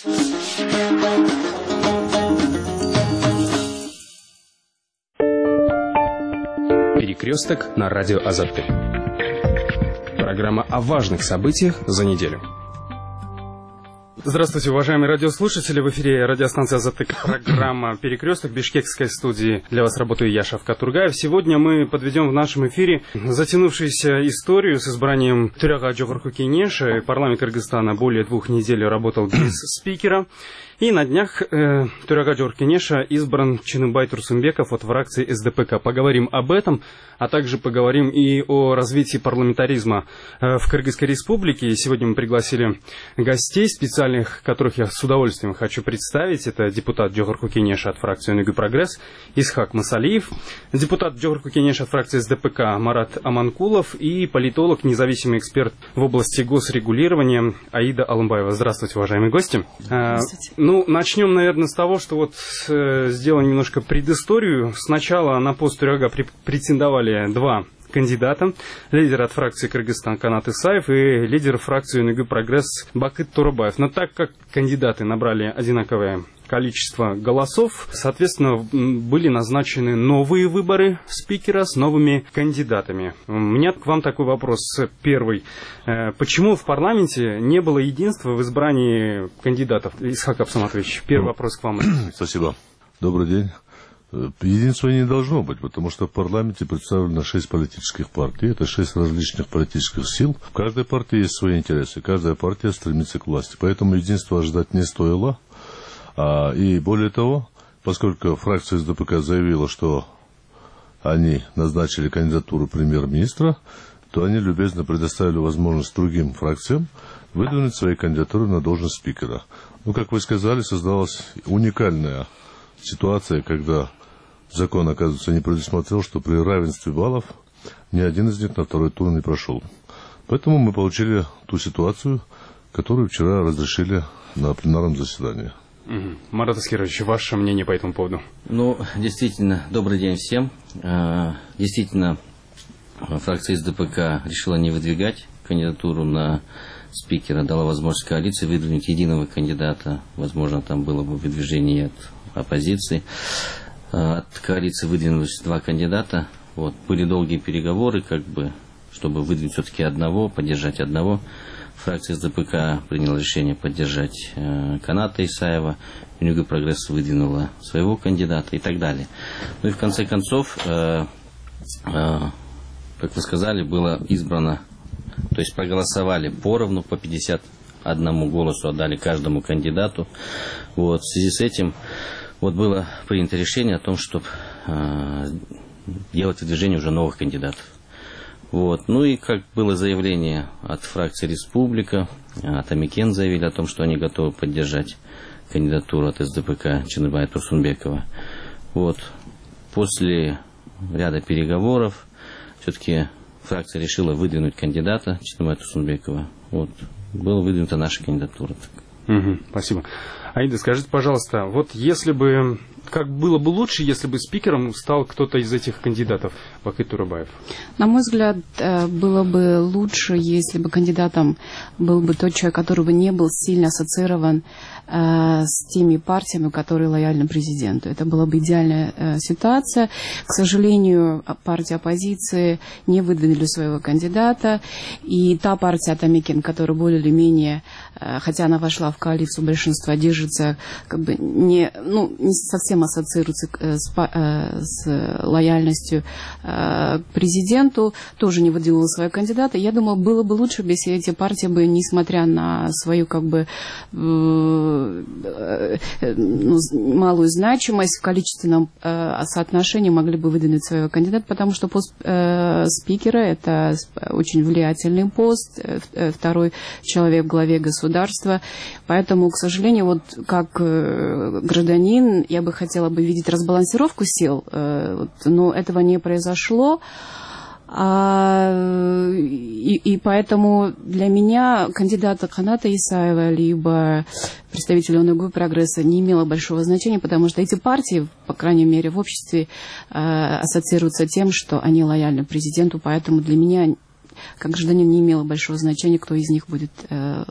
Перекресток на радио Азаттык. Программа о важных событиях за неделю. Здравствуйте, уважаемые радиослушатели. В эфире радиостанция «Азаттык», программа «Перекресток», бишкекской студии. Для вас работаю я, Шавкат Тургаев. Сегодня мы подведем в нашем эфире затянувшуюся историю с избранием Төрага Жогорку Кенеша. Парламент Кыргызстана более 2 недель работал без спикера. И на днях Төрага Жогорку Кенеша избран Чыныбай Турсунбеков от фракции СДПК. Поговорим об этом, а также поговорим и о развитии парламентаризма в Кыргызской республике. Сегодня мы пригласили гостей специальных, которых я с удовольствием хочу представить. Это депутат Жогорку Кенеша от фракции ОНГ «Прогресс» Исхак Масалиев, депутат Жогорку Кенеша от фракции СДПК Марат Аманкулов и политолог, независимый эксперт в области госрегулирования Аида Алымбаева. Здравствуйте, уважаемые гости. Здравствуйте. Начнем, наверное, с того, что сделаем немножко предысторию. Сначала на пост Төрага претендовали 2 кандидата. Лидер от фракции Кыргызстан Канат Исаев и лидер фракции ОНГ «Прогресс» Бакыт Турабаев. Но так как кандидаты набрали одинаковое количество голосов, соответственно, были назначены новые выборы спикера с новыми кандидатами. У меня к вам такой вопрос первый. Почему в парламенте не было единства в избрании кандидатов? Исхак Абсаматович, первый вопрос к вам. Спасибо. Добрый день. Единства не должно быть, потому что в парламенте представлено 6 политических партий, это 6 различных политических сил. В каждой партии есть свои интересы, каждая партия стремится к власти, поэтому единства ожидать не стоило. И более того, поскольку фракция СДПК заявила, что они назначили кандидатуру премьер-министра, то они любезно предоставили возможность другим фракциям выдвинуть свои кандидатуры на должность спикера. Как вы сказали, создалась уникальная ситуация, когда закон, оказывается, не предусмотрел, что при равенстве баллов ни один из них на второй тур не прошел. Поэтому мы получили ту ситуацию, которую вчера разрешили на пленарном заседании. Марат Аскерович, ваше мнение по этому поводу? Действительно, добрый день всем. Действительно, фракция СДПК решила не выдвигать кандидатуру на спикера, дала возможность коалиции выдвинуть единого кандидата. Возможно, там было бы выдвижение от оппозиции. От коалиции выдвинулось 2 кандидата. Были долгие переговоры, чтобы выдвинуть все-таки одного, поддержать одного. Фракция СДПК приняла решение поддержать Каната Исаева, ОНГ «Прогресс» выдвинула своего кандидата и так далее. И в конце концов, как вы сказали, было избрано, то есть проголосовали поровну, по 51 голосу отдали каждому кандидату. В связи с этим было принято решение о том, чтобы делать выдвижение уже новых кандидатов. И как было заявление от фракции «Республика», от Амикен заявили о том, что они готовы поддержать кандидатуру от СДПК Чыныбая Турсунбекова. После ряда переговоров все-таки фракция решила выдвинуть кандидата Чыныбая Турсунбекова. Была выдвинута наша кандидатура. Спасибо. Аида, скажите, пожалуйста, если бы, как было бы лучше, если бы спикером стал кто-то из этих кандидатов, Бакыт Турабаев? На мой взгляд, было бы лучше, если бы кандидатом был бы тот человек, который бы не был сильно ассоциирован с теми партиями, которые лояльны президенту. Это была бы идеальная ситуация. К сожалению, партия оппозиции не выдвинули своего кандидата. И та партия Атамекен, которая более или менее, хотя она вошла в коалицию большинства, держится, не совсем ассоциируется с лояльностью к президенту, тоже не выдвинула своего кандидата. Я думаю, было бы лучше, если эти партии бы, несмотря на свою малую значимость в количественном соотношении, могли бы выдвинуть своего кандидата, потому что пост спикера – это очень влиятельный пост, второй человек в главе государства. Поэтому, к сожалению, как гражданин, я бы хотела видеть разбалансировку сил, но этого не произошло. И поэтому для меня кандидата Каната Исаева либо представителя ОНГ «Прогресса» не имело большого значения, потому что эти партии, по крайней мере, в обществе ассоциируются тем, что они лояльны президенту, поэтому для меня, как гражданин, не имело большого значения, кто из них будет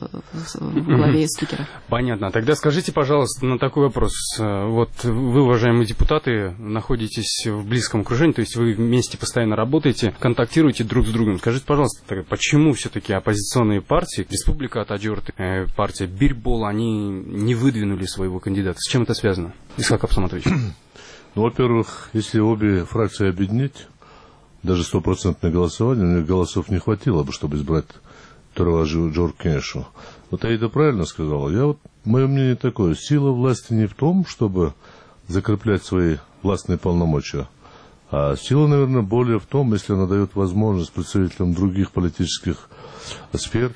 в главе спикера. Понятно. Тогда скажите, пожалуйста, на такой вопрос. Вот вы, уважаемые депутаты, находитесь в близком окружении, то есть вы вместе постоянно работаете, контактируете друг с другом. Скажите, пожалуйста, почему все-таки оппозиционные партии, Республика Атаджорты, партия Бирбол, они не выдвинули своего кандидата? С чем это связано? Исхак Абсаматович. Ну, во-первых, если обе фракции объединить, даже 100% голосование, у них голосов не хватило бы, чтобы избрать Туралажу Джоркеншу. Вот Аида правильно сказала. Мое мнение такое. Сила власти не в том, чтобы закреплять свои властные полномочия, а сила, наверное, более в том, если она дает возможность представителям других политических сфер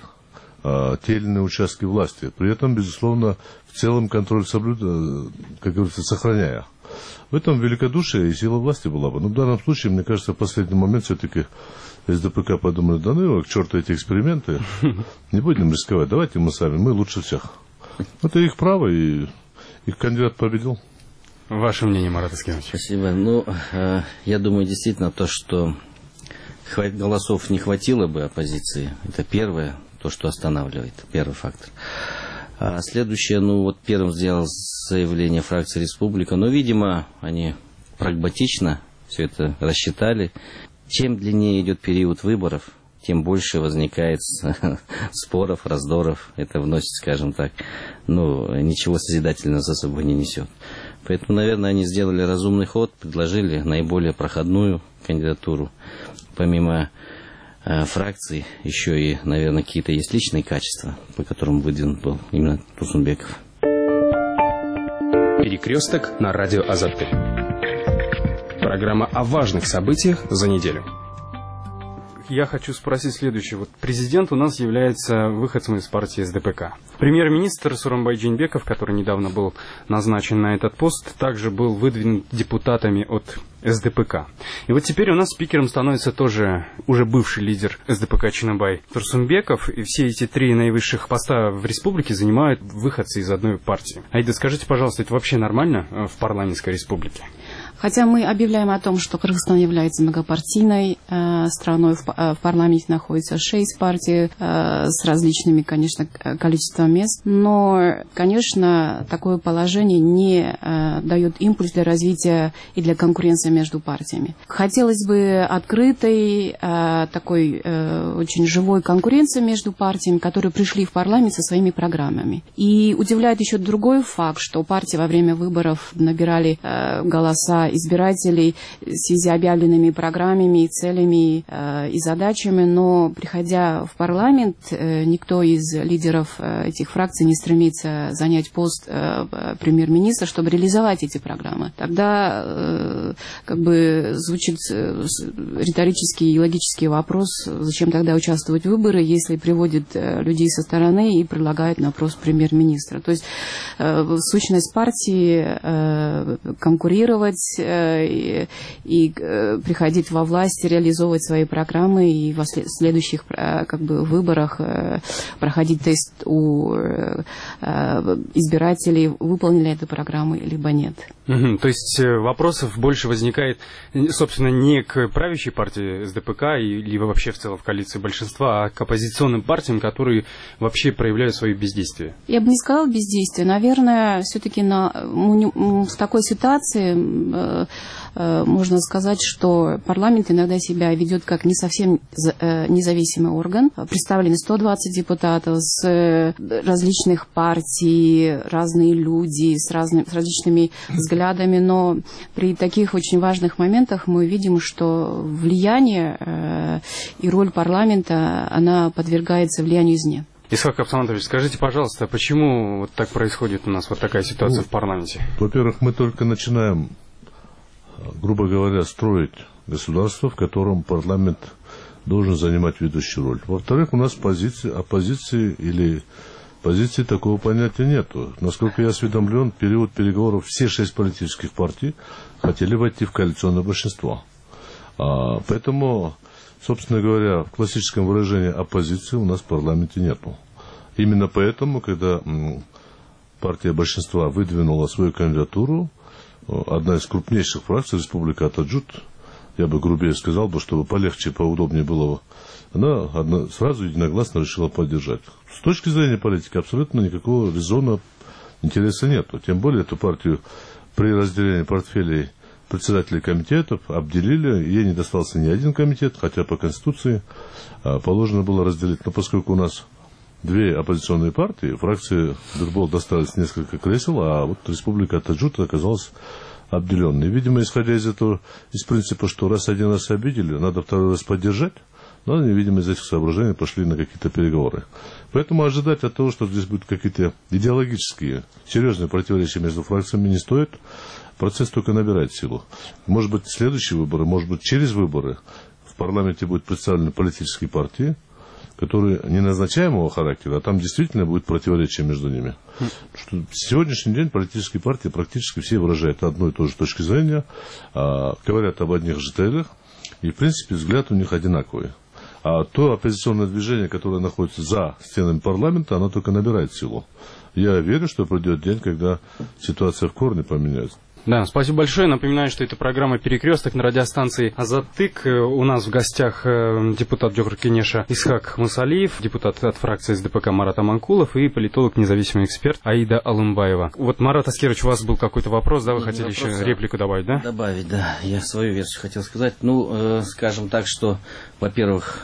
те или иные участки власти. При этом, безусловно, в целом контроль как говорится, сохраняя. В этом великодушие и сила власти была бы. Но в данном случае, мне кажется, в последний момент все-таки СДПК подумали, да ну его, к черту эти эксперименты, не будем рисковать, давайте мы сами, мы лучше всех. Это их право, и их кандидат победил. Ваше мнение, Марат Аскенович? Спасибо. Ну, я думаю, действительно, то, что голосов не хватило бы оппозиции, это первое, то, что останавливает, первый фактор. А следующее, первым сделал заявление фракции «Республика», но, видимо, они прагматично все это рассчитали. Чем длиннее идет период выборов, тем больше возникает споров, раздоров. Это вносит, скажем так, ничего созидательного за собой не несет. Поэтому, наверное, они сделали разумный ход, предложили наиболее проходную кандидатуру. Помимо фракций еще и, наверное, какие-то есть личные качества, по которым выдвинут был именно Турсунбеков. Перекресток на радио Азатты. Программа о важных событиях за неделю. Я хочу спросить следующее. Вот президент у нас является выходцем из партии СДПК. Премьер-министр Сурамбай Джинбеков, который недавно был назначен на этот пост, также был выдвинут депутатами от СДПК. И вот теперь у нас спикером становится тоже уже бывший лидер СДПК Чинабай Турсунбеков. И все эти три наивысших поста в республике занимают выходцы из одной партии. Аида, скажите, пожалуйста, это вообще нормально в парламентской республике? Хотя мы объявляем о том, что Кыргызстан является многопартийной страной, в парламенте находится 6 партий с различными, конечно, количеством мест, но, конечно, такое положение не дает импульс для развития и для конкуренции между партиями. Хотелось бы открытой, такой очень живой конкуренции между партиями, которые пришли в парламент со своими программами. И удивляет еще другой факт, что партии во время выборов набирали голоса избирателей в связи с объявленными программами, целями и задачами, но, приходя в парламент, никто из лидеров этих фракций не стремится занять пост премьер-министра, чтобы реализовать эти программы. Тогда звучит риторический и логический вопрос, зачем тогда участвовать в выборах, если приводят людей со стороны и предлагают на пост премьер-министра. То есть сущность партии конкурировать и приходить во власть, реализовывать свои программы и в следующих выборах проходить тест у избирателей, выполнили эту программу либо нет. То есть вопросов больше возникает, собственно, не к правящей партии СДПК либо вообще в целом в коалиции большинства, а к оппозиционным партиям, которые вообще проявляют свое бездействие. Я бы не сказала бездействие. Наверное, все-таки в такой ситуации можно сказать, что парламент иногда себя ведет как не совсем независимый орган. Представлены 120 депутатов с различных партий, разные люди с различными взглядами, но при таких очень важных моментах мы видим, что влияние и роль парламента, она подвергается влиянию извне. Исхак Абсаматович, скажите, пожалуйста, почему вот так происходит у нас вот такая ситуация в парламенте? Во-первых, мы только начинаем, грубо говоря, строить государство, в котором парламент должен занимать ведущую роль. Во-вторых, у нас оппозиции или позиции такого понятия нету. Насколько я осведомлен, в период переговоров все 6 политических партий хотели войти в коалиционное большинство. Поэтому собственно говоря, в классическом выражении оппозиции у нас в парламенте нету. Именно поэтому, когда партия большинства выдвинула свою кандидатуру, одна из крупнейших фракций, Республика Атаджут, я бы грубее сказал, чтобы полегче, поудобнее было, она сразу единогласно решила поддержать. С точки зрения политики абсолютно никакого резона интереса нету. Тем более эту партию при разделении портфелей председателей комитетов обделили, ей не достался ни один комитет, хотя по Конституции положено было разделить. Но поскольку у нас две оппозиционные партии, фракции Дырбол досталось несколько кресел, а вот Республика Атаджут оказалась обделенной. Видимо, исходя из этого, из принципа, что раз один раз обидели, надо второй раз поддержать, но они, видимо, из этих соображений пошли на какие-то переговоры. Поэтому ожидать от того, что здесь будут какие-то идеологические, серьезные противоречия между фракциями, не стоит. Процесс только набирает силу. Может быть, следующие выборы, может быть, через выборы в парламенте будут представлены политические партии, которые не назначаемого характера, а там действительно будет противоречие между ними. Что в сегодняшний день политические партии практически все выражают одну и ту же точку зрения, говорят об одних же целях, и, в принципе, взгляд у них одинаковый. А то оппозиционное движение, которое находится за стенами парламента, оно только набирает силу. Я верю, что придет день, когда ситуация в корне поменяется. Да, спасибо большое. Напоминаю, что это программа «Перекресток» на радиостанции «Азаттык». У нас в гостях депутат Джохор-Кенеша Исхак Мусалиев, депутат от фракции СДПК Марат Аманкулов и политолог, независимый эксперт Аида Алымбаева. Вот, Марат Аскерович, у вас был какой-то вопрос, да? Вы хотели еще реплику добавить, да? Добавить, да. Я свою версию хотел сказать. Скажем так, что, во-первых,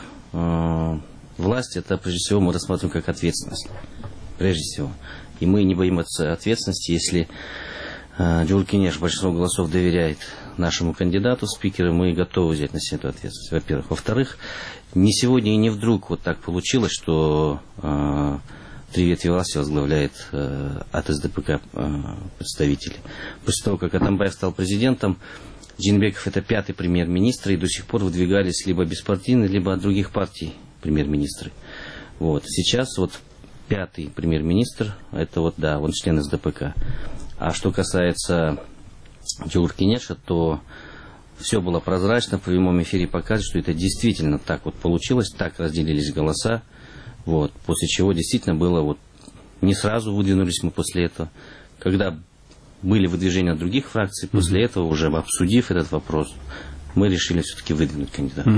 власть, это прежде всего мы рассматриваем как ответственность. Прежде всего. И мы не боимся ответственности, если Джохор-Кенеш большинство голосов доверяет нашему кандидату, спикеру, мы готовы взять на себя эту ответственность, во-первых. Во-вторых, не сегодня и не вдруг вот так получилось, что три ветви власти возглавляет от СДПК представители. После того, как Атамбаев стал президентом, Джейнбеков это 5-й премьер-министр, и до сих пор выдвигались либо беспартийные, либо от других партий премьер-министры. Вот. Сейчас вот 5-й премьер-министр, это вот, да, он член СДПК. А что касается Джохор-Кенеша, то все было прозрачно, в прямом эфире показывает, что это действительно так вот получилось, так разделились голоса, вот, после чего действительно было вот, не сразу выдвинулись мы после этого, когда были выдвижения других фракций, после этого уже обсудив этот вопрос, мы решили все-таки выдвинуть кандидата.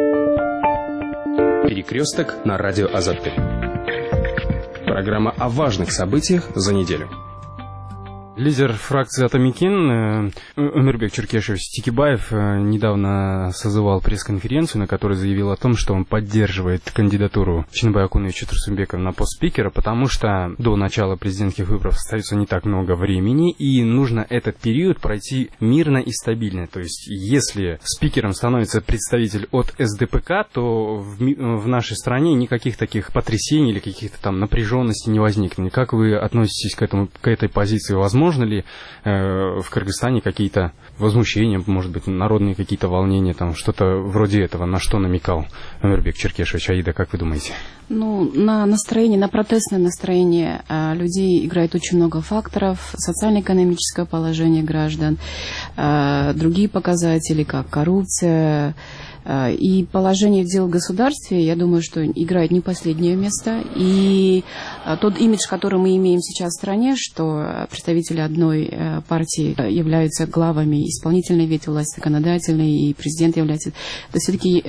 Перекресток на радио Азаттык. Программа о важных событиях за неделю. Лидер фракции Атамекен Өмирбек Черкешевич Тикибаев недавно созывал пресс-конференцию, на которой заявил о том, что он поддерживает кандидатуру Чынбая Акуновича Турсунбекова на пост спикера, потому что до начала президентских выборов остается не так много времени, и нужно этот период пройти мирно и стабильно. То есть, если спикером становится представитель от СДПК, то в нашей стране никаких таких потрясений или каких-то там напряженностей не возникнет. Как вы относитесь к этой позиции? Возможно ли в Кыргызстане какие-то возмущения, может быть, народные какие-то волнения, там что-то вроде этого, на что намекал Өмирбек Черкешевич? Аида, как вы думаете? На настроение, на протестное настроение людей играет очень много факторов. Социально-экономическое положение граждан, другие показатели, как коррупция. И положение дел в государстве, я думаю, что играет не последнее место. И тот имидж, который мы имеем сейчас в стране, что представители одной партии являются главами исполнительной ветви власти, законодательной, и президент является... Это все-таки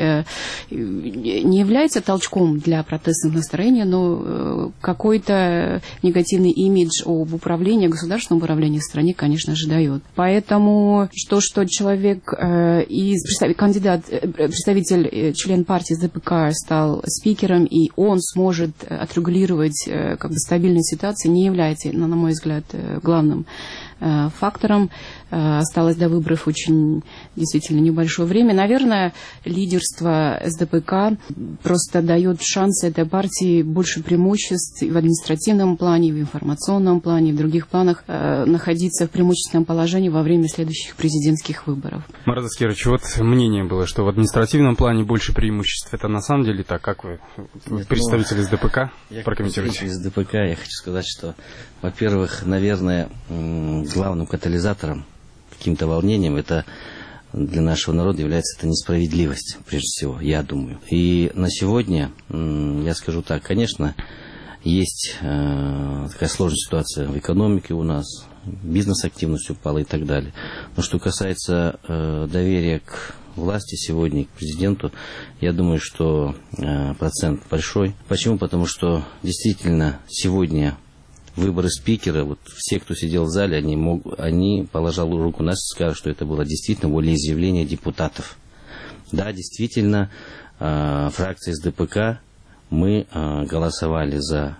не является толчком для протестных настроений, но какой-то негативный имидж об управлении, государственном управлении в стране, конечно же, дает. Поэтому то, что человек, кандидат... представитель, член партии СДПК стал спикером, и он сможет отрегулировать стабильную ситуацию, не является, на мой взгляд, главным фактором. Осталось до выборов очень действительно небольшое время. Наверное, лидерство СДПК просто дает шанс этой партии больше преимуществ в административном плане, в информационном плане, в других планах находиться в преимущественном положении во время следующих президентских выборов. Марат Аскерович, вот мнение было, что в административном плане больше преимуществ. Это на самом деле так? Как вы, представитель СДПК, прокомментируете? Из СДПК я хочу сказать, что, во-первых, наверное, главным катализатором, каким-то волнением, это для нашего народа является это несправедливость, прежде всего, я думаю. И на сегодня, я скажу так, конечно, есть такая сложная ситуация в экономике у нас, бизнес-активность упала и так далее. Но что касается доверия к власти сегодня, к президенту, я думаю, что процент большой. Почему? Потому что действительно сегодня выборы спикера, вот все, кто сидел в зале, они положили руку на сердце, сказали, что это было действительно волеизъявление депутатов. Да, действительно, фракция СДПК, мы голосовали за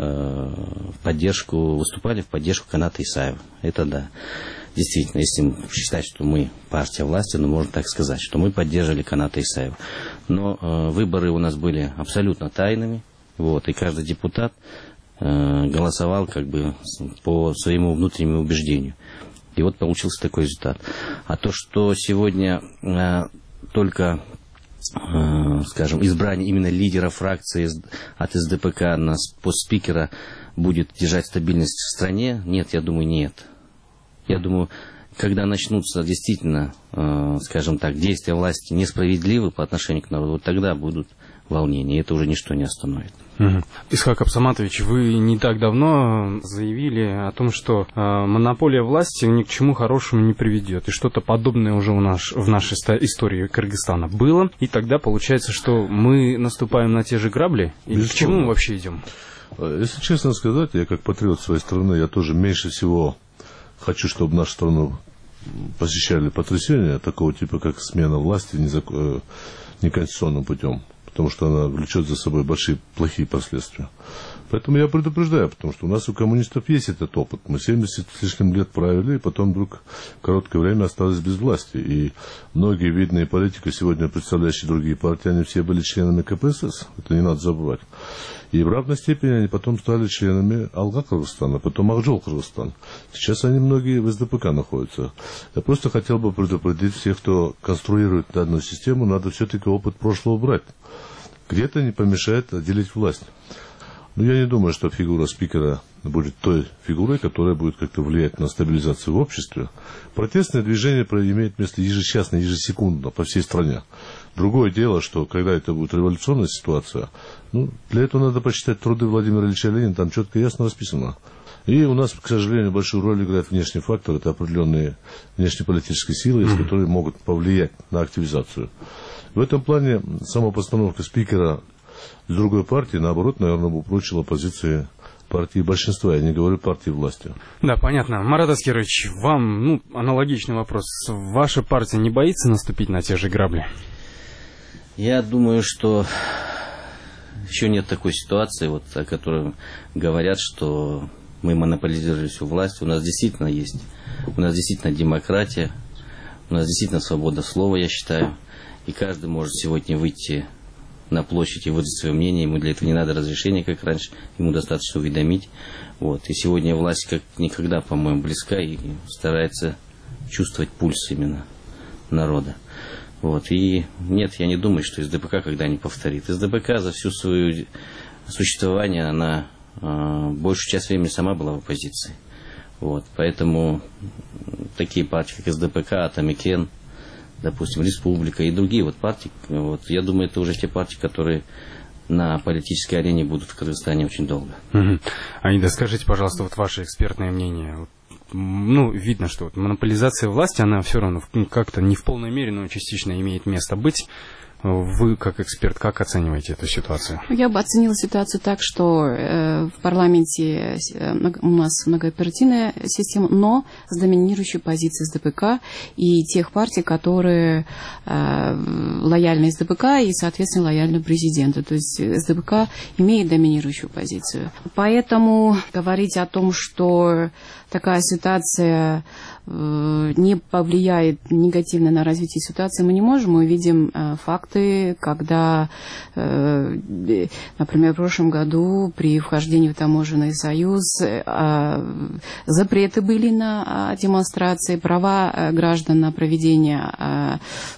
поддержку, выступали в поддержку Каната Исаева. Это да. Действительно, если считать, что мы партия власти, ну, можно так сказать, что мы поддерживали Каната Исаева. Но выборы у нас были абсолютно тайными, вот, и каждый депутат голосовал как бы по своему внутреннему убеждению. И вот получился такой результат. А то, что сегодня только, скажем, избрание именно лидера фракции от СДПК на пост спикера будет держать стабильность в стране, нет, я думаю, нет. Я думаю, когда начнутся действительно, скажем так, действия власти несправедливы по отношению к народу, вот тогда будут волнения, и это уже ничто не остановит. Исхак Абсаматович, вы не так давно заявили о том, что монополия власти ни к чему хорошему не приведет. И что-то подобное уже в нашей истории Кыргызстана было. И тогда получается, что мы наступаем на те же грабли? Или к чему мы вообще идем? Если честно сказать, я как патриот своей страны, я тоже меньше всего хочу, чтобы нашу страну посещали потрясения такого типа, как смена власти неконституционным путем. Потому что она влечет за собой большие плохие последствия. Поэтому я предупреждаю, потому что у нас у коммунистов есть этот опыт. Мы 70 с лишним лет правили, и потом вдруг в короткое время остались без власти. И многие видные политики, сегодня представляющие другие партии, они все были членами КПСС. Это не надо забывать. И в равной степени они потом стали членами Алга Кыргызстана, потом Акжол Кыргызстан. Сейчас они многие в СДПК находятся. Я просто хотел бы предупредить всех, кто конструирует данную систему, надо все-таки опыт прошлого брать. Где-то не помешает отделить власть. Но я не думаю, что фигура спикера будет той фигурой, которая будет как-то влиять на стабилизацию в обществе. Протестное движение имеет место ежечасно, ежесекундно по всей стране. Другое дело, что когда это будет революционная ситуация, для этого надо почитать труды Владимира Ильича Ленина, там четко и ясно расписано. И у нас, к сожалению, большую роль играет внешний фактор, это определенные внешнеполитические силы, которые могут повлиять на активизацию. В этом плане сама постановка спикера с другой партии, наоборот, наверное, бы упрочила позиции партии большинства, я не говорю партии власти. Да, понятно. Марат Аскерович, вам аналогичный вопрос. Ваша партия не боится наступить на те же грабли? Я думаю, что еще нет такой ситуации, вот, о которой говорят, что мы монополизировали всю власть. У нас действительно есть. У нас действительно демократия. У нас действительно свобода слова, я считаю. И каждый может сегодня выйти на площадь и выразить свое мнение. Ему для этого не надо разрешения, как раньше. Ему достаточно уведомить. Вот. И сегодня власть как никогда, по-моему, близка и старается чувствовать пульс именно народа. Вот. И нет, я не думаю, что СДПК когда-нибудь повторит. СДПК за всю свое существование, она большую часть времени сама была в оппозиции. Вот. Поэтому такие партии, как СДПК, Атамекен, допустим, Республика и другие партии, я думаю, это уже те партии, которые на политической арене будут в Кыргызстане очень долго. Аида, скажите, пожалуйста, ваше экспертное мнение. Видно, что монополизация власти, она все равно как-то не в полной мере, но частично имеет место быть. Вы, как эксперт, как оцениваете эту ситуацию? Я бы оценила ситуацию так, что в парламенте у нас многопартийная система, но с доминирующей позицией СДПК и тех партий, которые лояльны СДПК и, соответственно, лояльны президенту. То есть СДПК имеет доминирующую позицию. Поэтому говорить о том, что такая ситуация не повлияет негативно на развитие ситуации, мы не можем. Мы видим факты, когда, например, в прошлом году при вхождении в таможенный союз запреты были на демонстрации, права граждан на проведение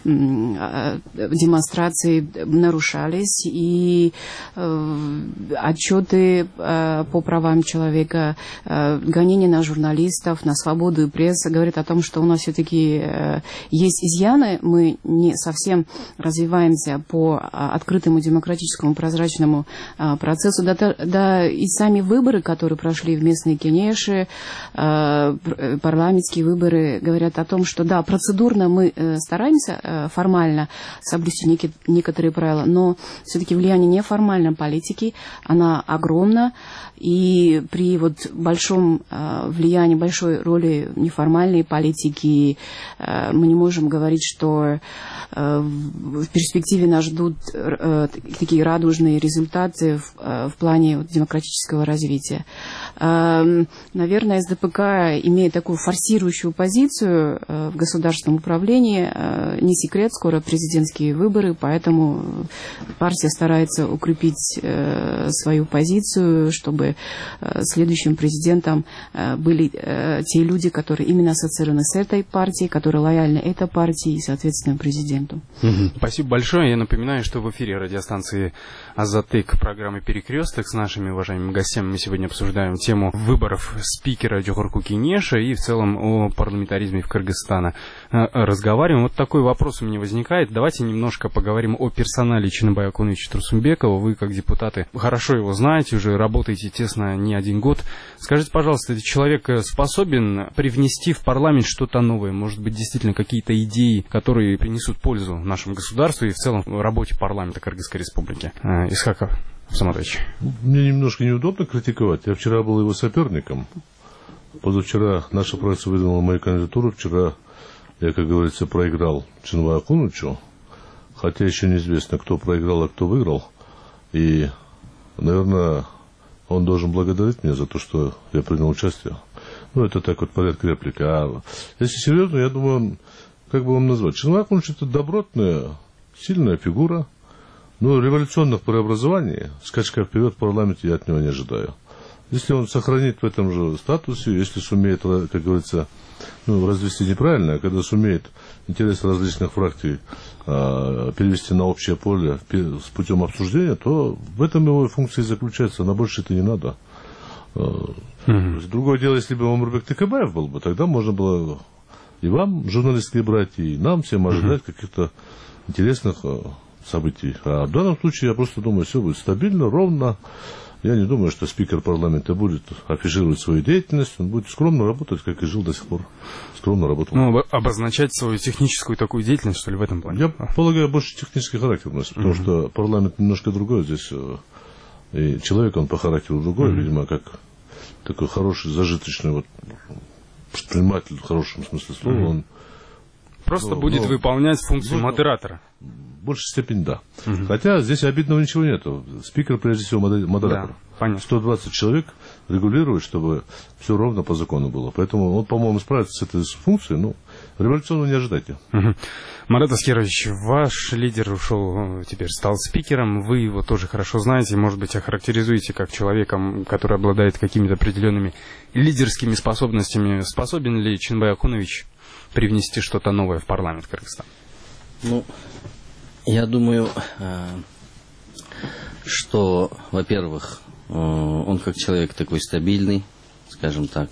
демонстраций нарушались, и отчеты по правам человека, гонения на журналистов журналистов, на свободу прессы, говорит о том, что у нас все-таки есть изъяны, мы не совсем развиваемся по открытому, демократическому, прозрачному процессу. Да и сами выборы, которые прошли в местные кенеши, парламентские выборы, говорят о том, что да, процедурно мы стараемся формально соблюсти некоторые правила, но все-таки влияние неформальной политики, она огромна, и при вот большом влиянии, большой роли неформальной политики мы не можем говорить, что в перспективе нас ждут такие радужные результаты в плане демократического развития. Наверное, СДПК имеет такую форсирующую позицию в государственном управлении. Не секрет, скоро президентские выборы, поэтому партия старается укрепить свою позицию, чтобы следующим президентом были те люди, которые именно ассоциированы с этой партией, которые лояльны этой партии и, соответственно, президенту. Спасибо большое. Я напоминаю, что в эфире радиостанции «Азатык» программы «Перекресток» с нашими уважаемыми гостями мы сегодня обсуждаем тему выборов спикера Джохорку Кенеша и в целом о парламентаризме в Кыргызстане. Разговариваем. Вот такой вопрос у меня возникает. Давайте немножко поговорим о персонале Чыныбая Акуновича Турсунбекова. Вы, как депутаты, хорошо его знаете, уже работаете тесно не один год. Скажите, пожалуйста, этот человек способен привнести в парламент что-то новое? Может быть, действительно какие-то идеи, которые принесут пользу нашему государству и в целом работе парламента Кыргызской Республики? Исхаков Саматович. Мне немножко неудобно критиковать. Я вчера был его соперником. Позавчера наша фракция выдвинула мою кандидатуру. Вчера я, как говорится, проиграл Чыныбаю Акуновичу. Хотя еще неизвестно, кто проиграл, а кто выиграл. И, наверное, он должен благодарить меня за то, что я принял участие. Ну, это так вот порядка реплики. А если серьезно, я думаю, как бы вам назвать? Чыныбай Акунович — это добротная, сильная фигура. Но революционных преобразований, скачка вперед в парламенте я от него не ожидаю. Если он сохранит в этом же статусе, если сумеет, как говорится, развести неправильно, а когда сумеет интересы различных фракций перевести на общее поле с путем обсуждения, то в этом его функции заключается, на больше это не надо. Другое дело, если бы Омурбек Текебаев был бы, тогда можно было и вам, журналистские братья, и нам всем ожидать каких-то интересных событий. А в данном случае я просто думаю, все будет стабильно, ровно. Я не думаю, что спикер парламента будет афишировать свою деятельность. Он будет скромно работать, как и жил до сих пор. Скромно работал. Ну, обозначать свою техническую такую деятельность, что ли, в этом плане? Я полагаю, больше технический характер носит, потому что парламент немножко другой здесь. И человек, он по характеру другой, видимо, как такой хороший, зажиточный предприниматель в хорошем смысле слова. Он просто будет выполнять функцию модератора. В большей степени, да. Хотя здесь обидного ничего нету. Спикер, прежде всего, модератор. Да, понятно. 120 человек регулирует, чтобы все ровно по закону было. Поэтому он, по-моему, справится с этой функцией. Революционно не ожидайте. Марат Аскерович, ваш лидер ушел, теперь стал спикером. Вы его тоже хорошо знаете. Может быть, охарактеризуете как человеком, который обладает какими-то определенными лидерскими способностями. Способен ли Чыныбай Акунович привнести что-то новое в парламент Кыргызстана? Я думаю, что, во-первых, он как человек такой стабильный, скажем так,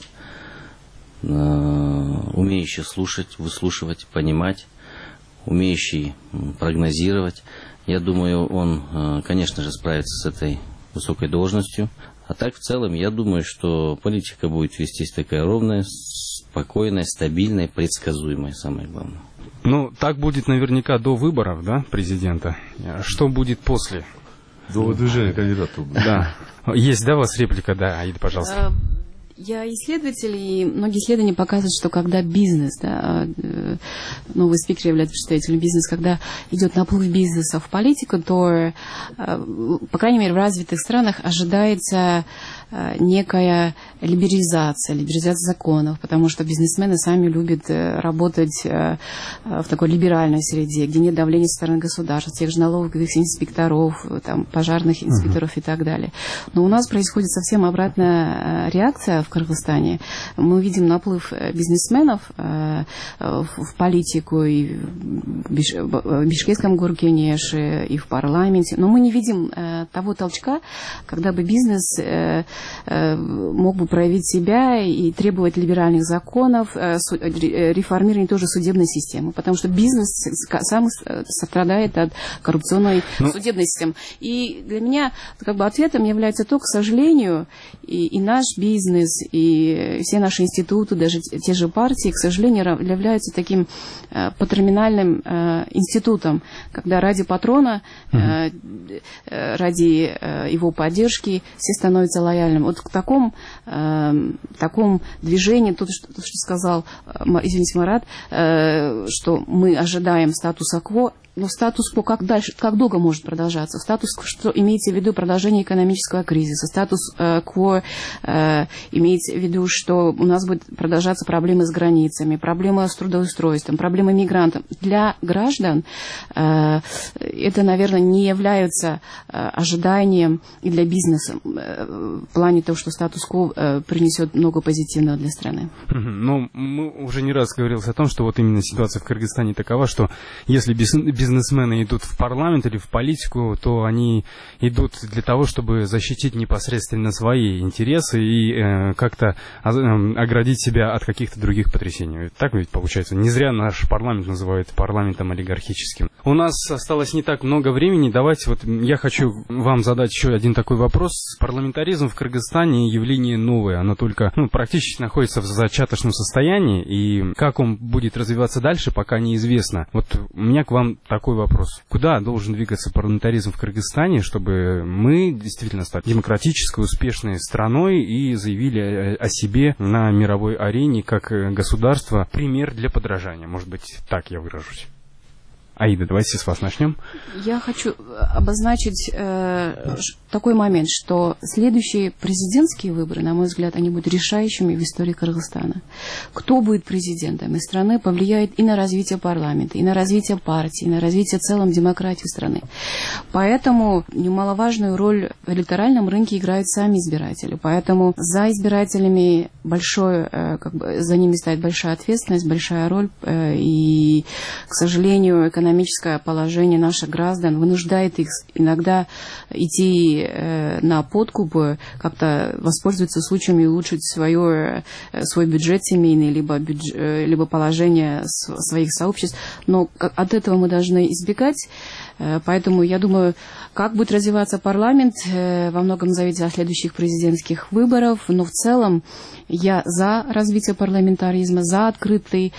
умеющий слушать, выслушивать, понимать, умеющий прогнозировать. Я думаю, он, конечно же, справится с этой высокой должностью. А так, в целом, я думаю, что политика будет вестись такая ровная, спокойная, стабильная, предсказуемая, самое главное. Так будет наверняка до выборов, да, президента. Что будет после? До выдвижения кандидата. Да. Есть, да, у вас реплика? Да, Аида, пожалуйста. Я исследователь, и многие исследования показывают, что когда бизнес, новый спикер является представителем бизнеса, когда идет наплыв бизнеса в политику, то, по крайней мере, в развитых странах ожидается некая либерализация законов, потому что бизнесмены сами любят работать в такой либеральной среде, где нет давления со стороны государства, тех же налоговых инспекторов, пожарных инспекторов и так далее. Но у нас происходит совсем обратная реакция в Кыргызстане. Мы видим наплыв бизнесменов в политику и в Бишкекском горкенеше, и в парламенте, но мы не видим того толчка, когда бы бизнес мог бы проявить себя и требовать либеральных законов, реформирования тоже судебной системы, потому что бизнес сам страдает от коррупционной судебной системы. И для меня ответом является то, к сожалению, и наш бизнес, и все наши институты, даже те же партии, к сожалению, являются таким патримониальным институтом, когда ради патрона, ради его поддержки все становятся лояльными. Вот к такому движению, то, что сказал, извините, Марат, что мы ожидаем статуса-кво. Но статус-кво как дальше, как долго может продолжаться? Статус-кво, что имеется в виду продолжение экономического кризиса. Статус-кво имеется в виду, что у нас будут продолжаться проблемы с границами, проблемы с трудоустройством, проблемы мигрантов. Для граждан это, наверное, не является ожиданием и для бизнеса в плане того, что статус-кво принесет много позитивного для страны. Но мы уже не раз говорилось о том, что вот именно ситуация в Кыргызстане такова, что если бизнесмены идут в парламент или в политику, то они идут для того, чтобы защитить непосредственно свои интересы и как-то оградить себя от каких-то других потрясений. Так ведь получается. Не зря наш парламент называют парламентом олигархическим. У нас осталось не так много времени. Давайте вот я хочу вам задать еще один такой вопрос. Парламентаризм в Кыргызстане явление новое. Оно только практически находится в зачаточном состоянии. И как он будет развиваться дальше, пока неизвестно. Вот у меня к вам такой вопрос. Куда должен двигаться парламентаризм в Кыргызстане, чтобы мы действительно стали демократической, успешной страной и заявили о себе на мировой арене как государство, пример для подражания? Может быть, так я выражусь. Аида, давайте с вас начнем. Я хочу обозначить такой момент, что следующие президентские выборы, на мой взгляд, они будут решающими в истории Кыргызстана. Кто будет президентом из страны, повлияет и на развитие парламента, и на развитие партии, и на развитие в целом демократии страны. Поэтому немаловажную роль в электоральном рынке играют сами избиратели. Поэтому за избирателями за ними стоит большая ответственность, большая роль. И, к сожалению, экономическое положение наших граждан вынуждает их иногда идти на подкуп, как-то воспользоваться случаем и улучшить свой бюджет семейный, либо положение своих сообществ. Но от этого мы должны избегать. Поэтому я думаю, как будет развиваться парламент, во многом зависит от следующих президентских выборов. Но в целом я за развитие парламентаризма, за открытый,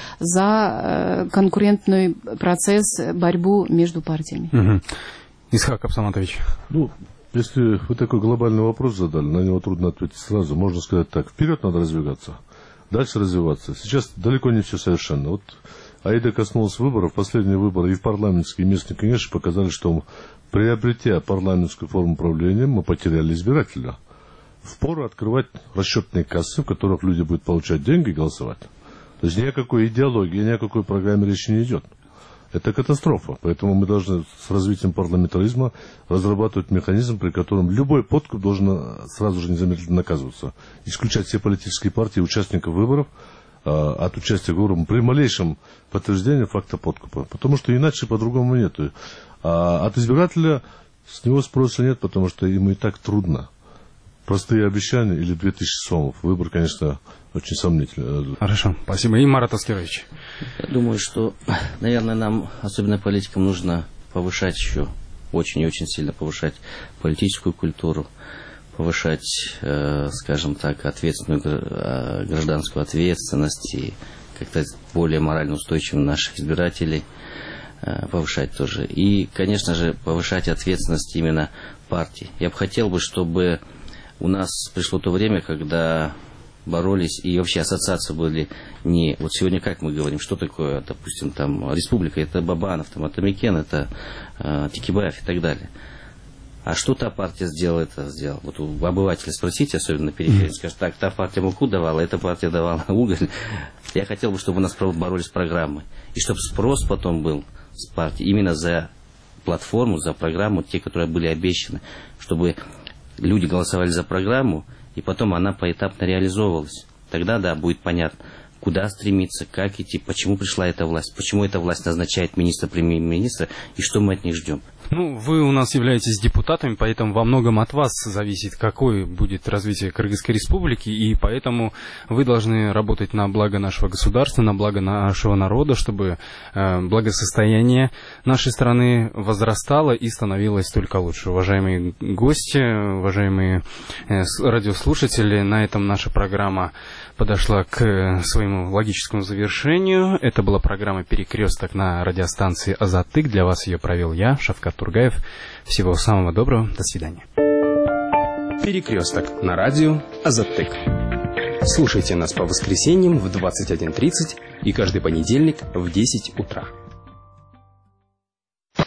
за конкурентный процесс, борьбу между партиями. Исхак Абсаматович. Если вы такой глобальный вопрос задали, на него трудно ответить сразу. Можно сказать так: вперед надо развиваться, дальше развиваться. Сейчас далеко не все совершенно. Вот Аида коснулась выборов. Последние выборы и в парламентские, и местные, конечно, показали, что приобретя парламентскую форму правления, мы потеряли избирателя. Впору открывать расчетные кассы, в которых люди будут получать деньги и голосовать. То есть ни о какой идеологии, ни о какой программе речи не идет. Это катастрофа. Поэтому мы должны с развитием парламентаризма разрабатывать механизм, при котором любой подкуп должен сразу же незамедлительно наказываться. Исключать все политические партии, участников выборов от участия в выборах при малейшем подтверждении факта подкупа. Потому что иначе по-другому нет. А от избирателя с него спроса нет, потому что ему и так трудно. Простые обещания или 2000 сомов. Выбор, конечно, очень сомнительный. Хорошо, спасибо. И Марат Аскерович. Я думаю, что, наверное, нам, особенно политикам, нужно повышать еще, очень и очень сильно повышать политическую культуру, повышать, скажем так, гражданскую ответственность и как-то более морально устойчивым наших избирателей повышать тоже. И, конечно же, повышать ответственность именно партий. Я бы хотел, чтобы у нас пришло то время, когда боролись, и вообще ассоциации были не... Вот сегодня как мы говорим, что такое, допустим, там, республика, это Бабанов, там, Атамекен, это Текебаев и так далее. А что та партия сделала, это сделала. Вот у обывателя спросите, особенно на периферии, скажут, так, та партия муку давала, эта партия давала уголь. Я хотел бы, чтобы у нас боролись с программой. И чтобы спрос потом был с партии именно за платформу, за программу, те, которые были обещаны, чтобы люди голосовали за программу, и потом она поэтапно реализовывалась. Тогда, да, будет понятно, куда стремиться, как идти, почему пришла эта власть, почему эта власть назначает министра, премьер-министра, и что мы от них ждем. Ну, вы у нас являетесь депутатами, поэтому во многом от вас зависит, какое будет развитие Кыргызской республики, и поэтому вы должны работать на благо нашего государства, на благо нашего народа, чтобы благосостояние нашей страны возрастало и становилось только лучше. Уважаемые гости, уважаемые радиослушатели, на этом наша программа подошла к своему логическому завершению. Это была программа «Перекресток» на радиостанции «Азаттык». Для вас ее провел я, Шавкат Тургаев. Всего самого доброго. До свидания. «Перекресток» на радио «Азаттык». Слушайте нас по воскресеньям в 21:30 и каждый понедельник в 10 утра.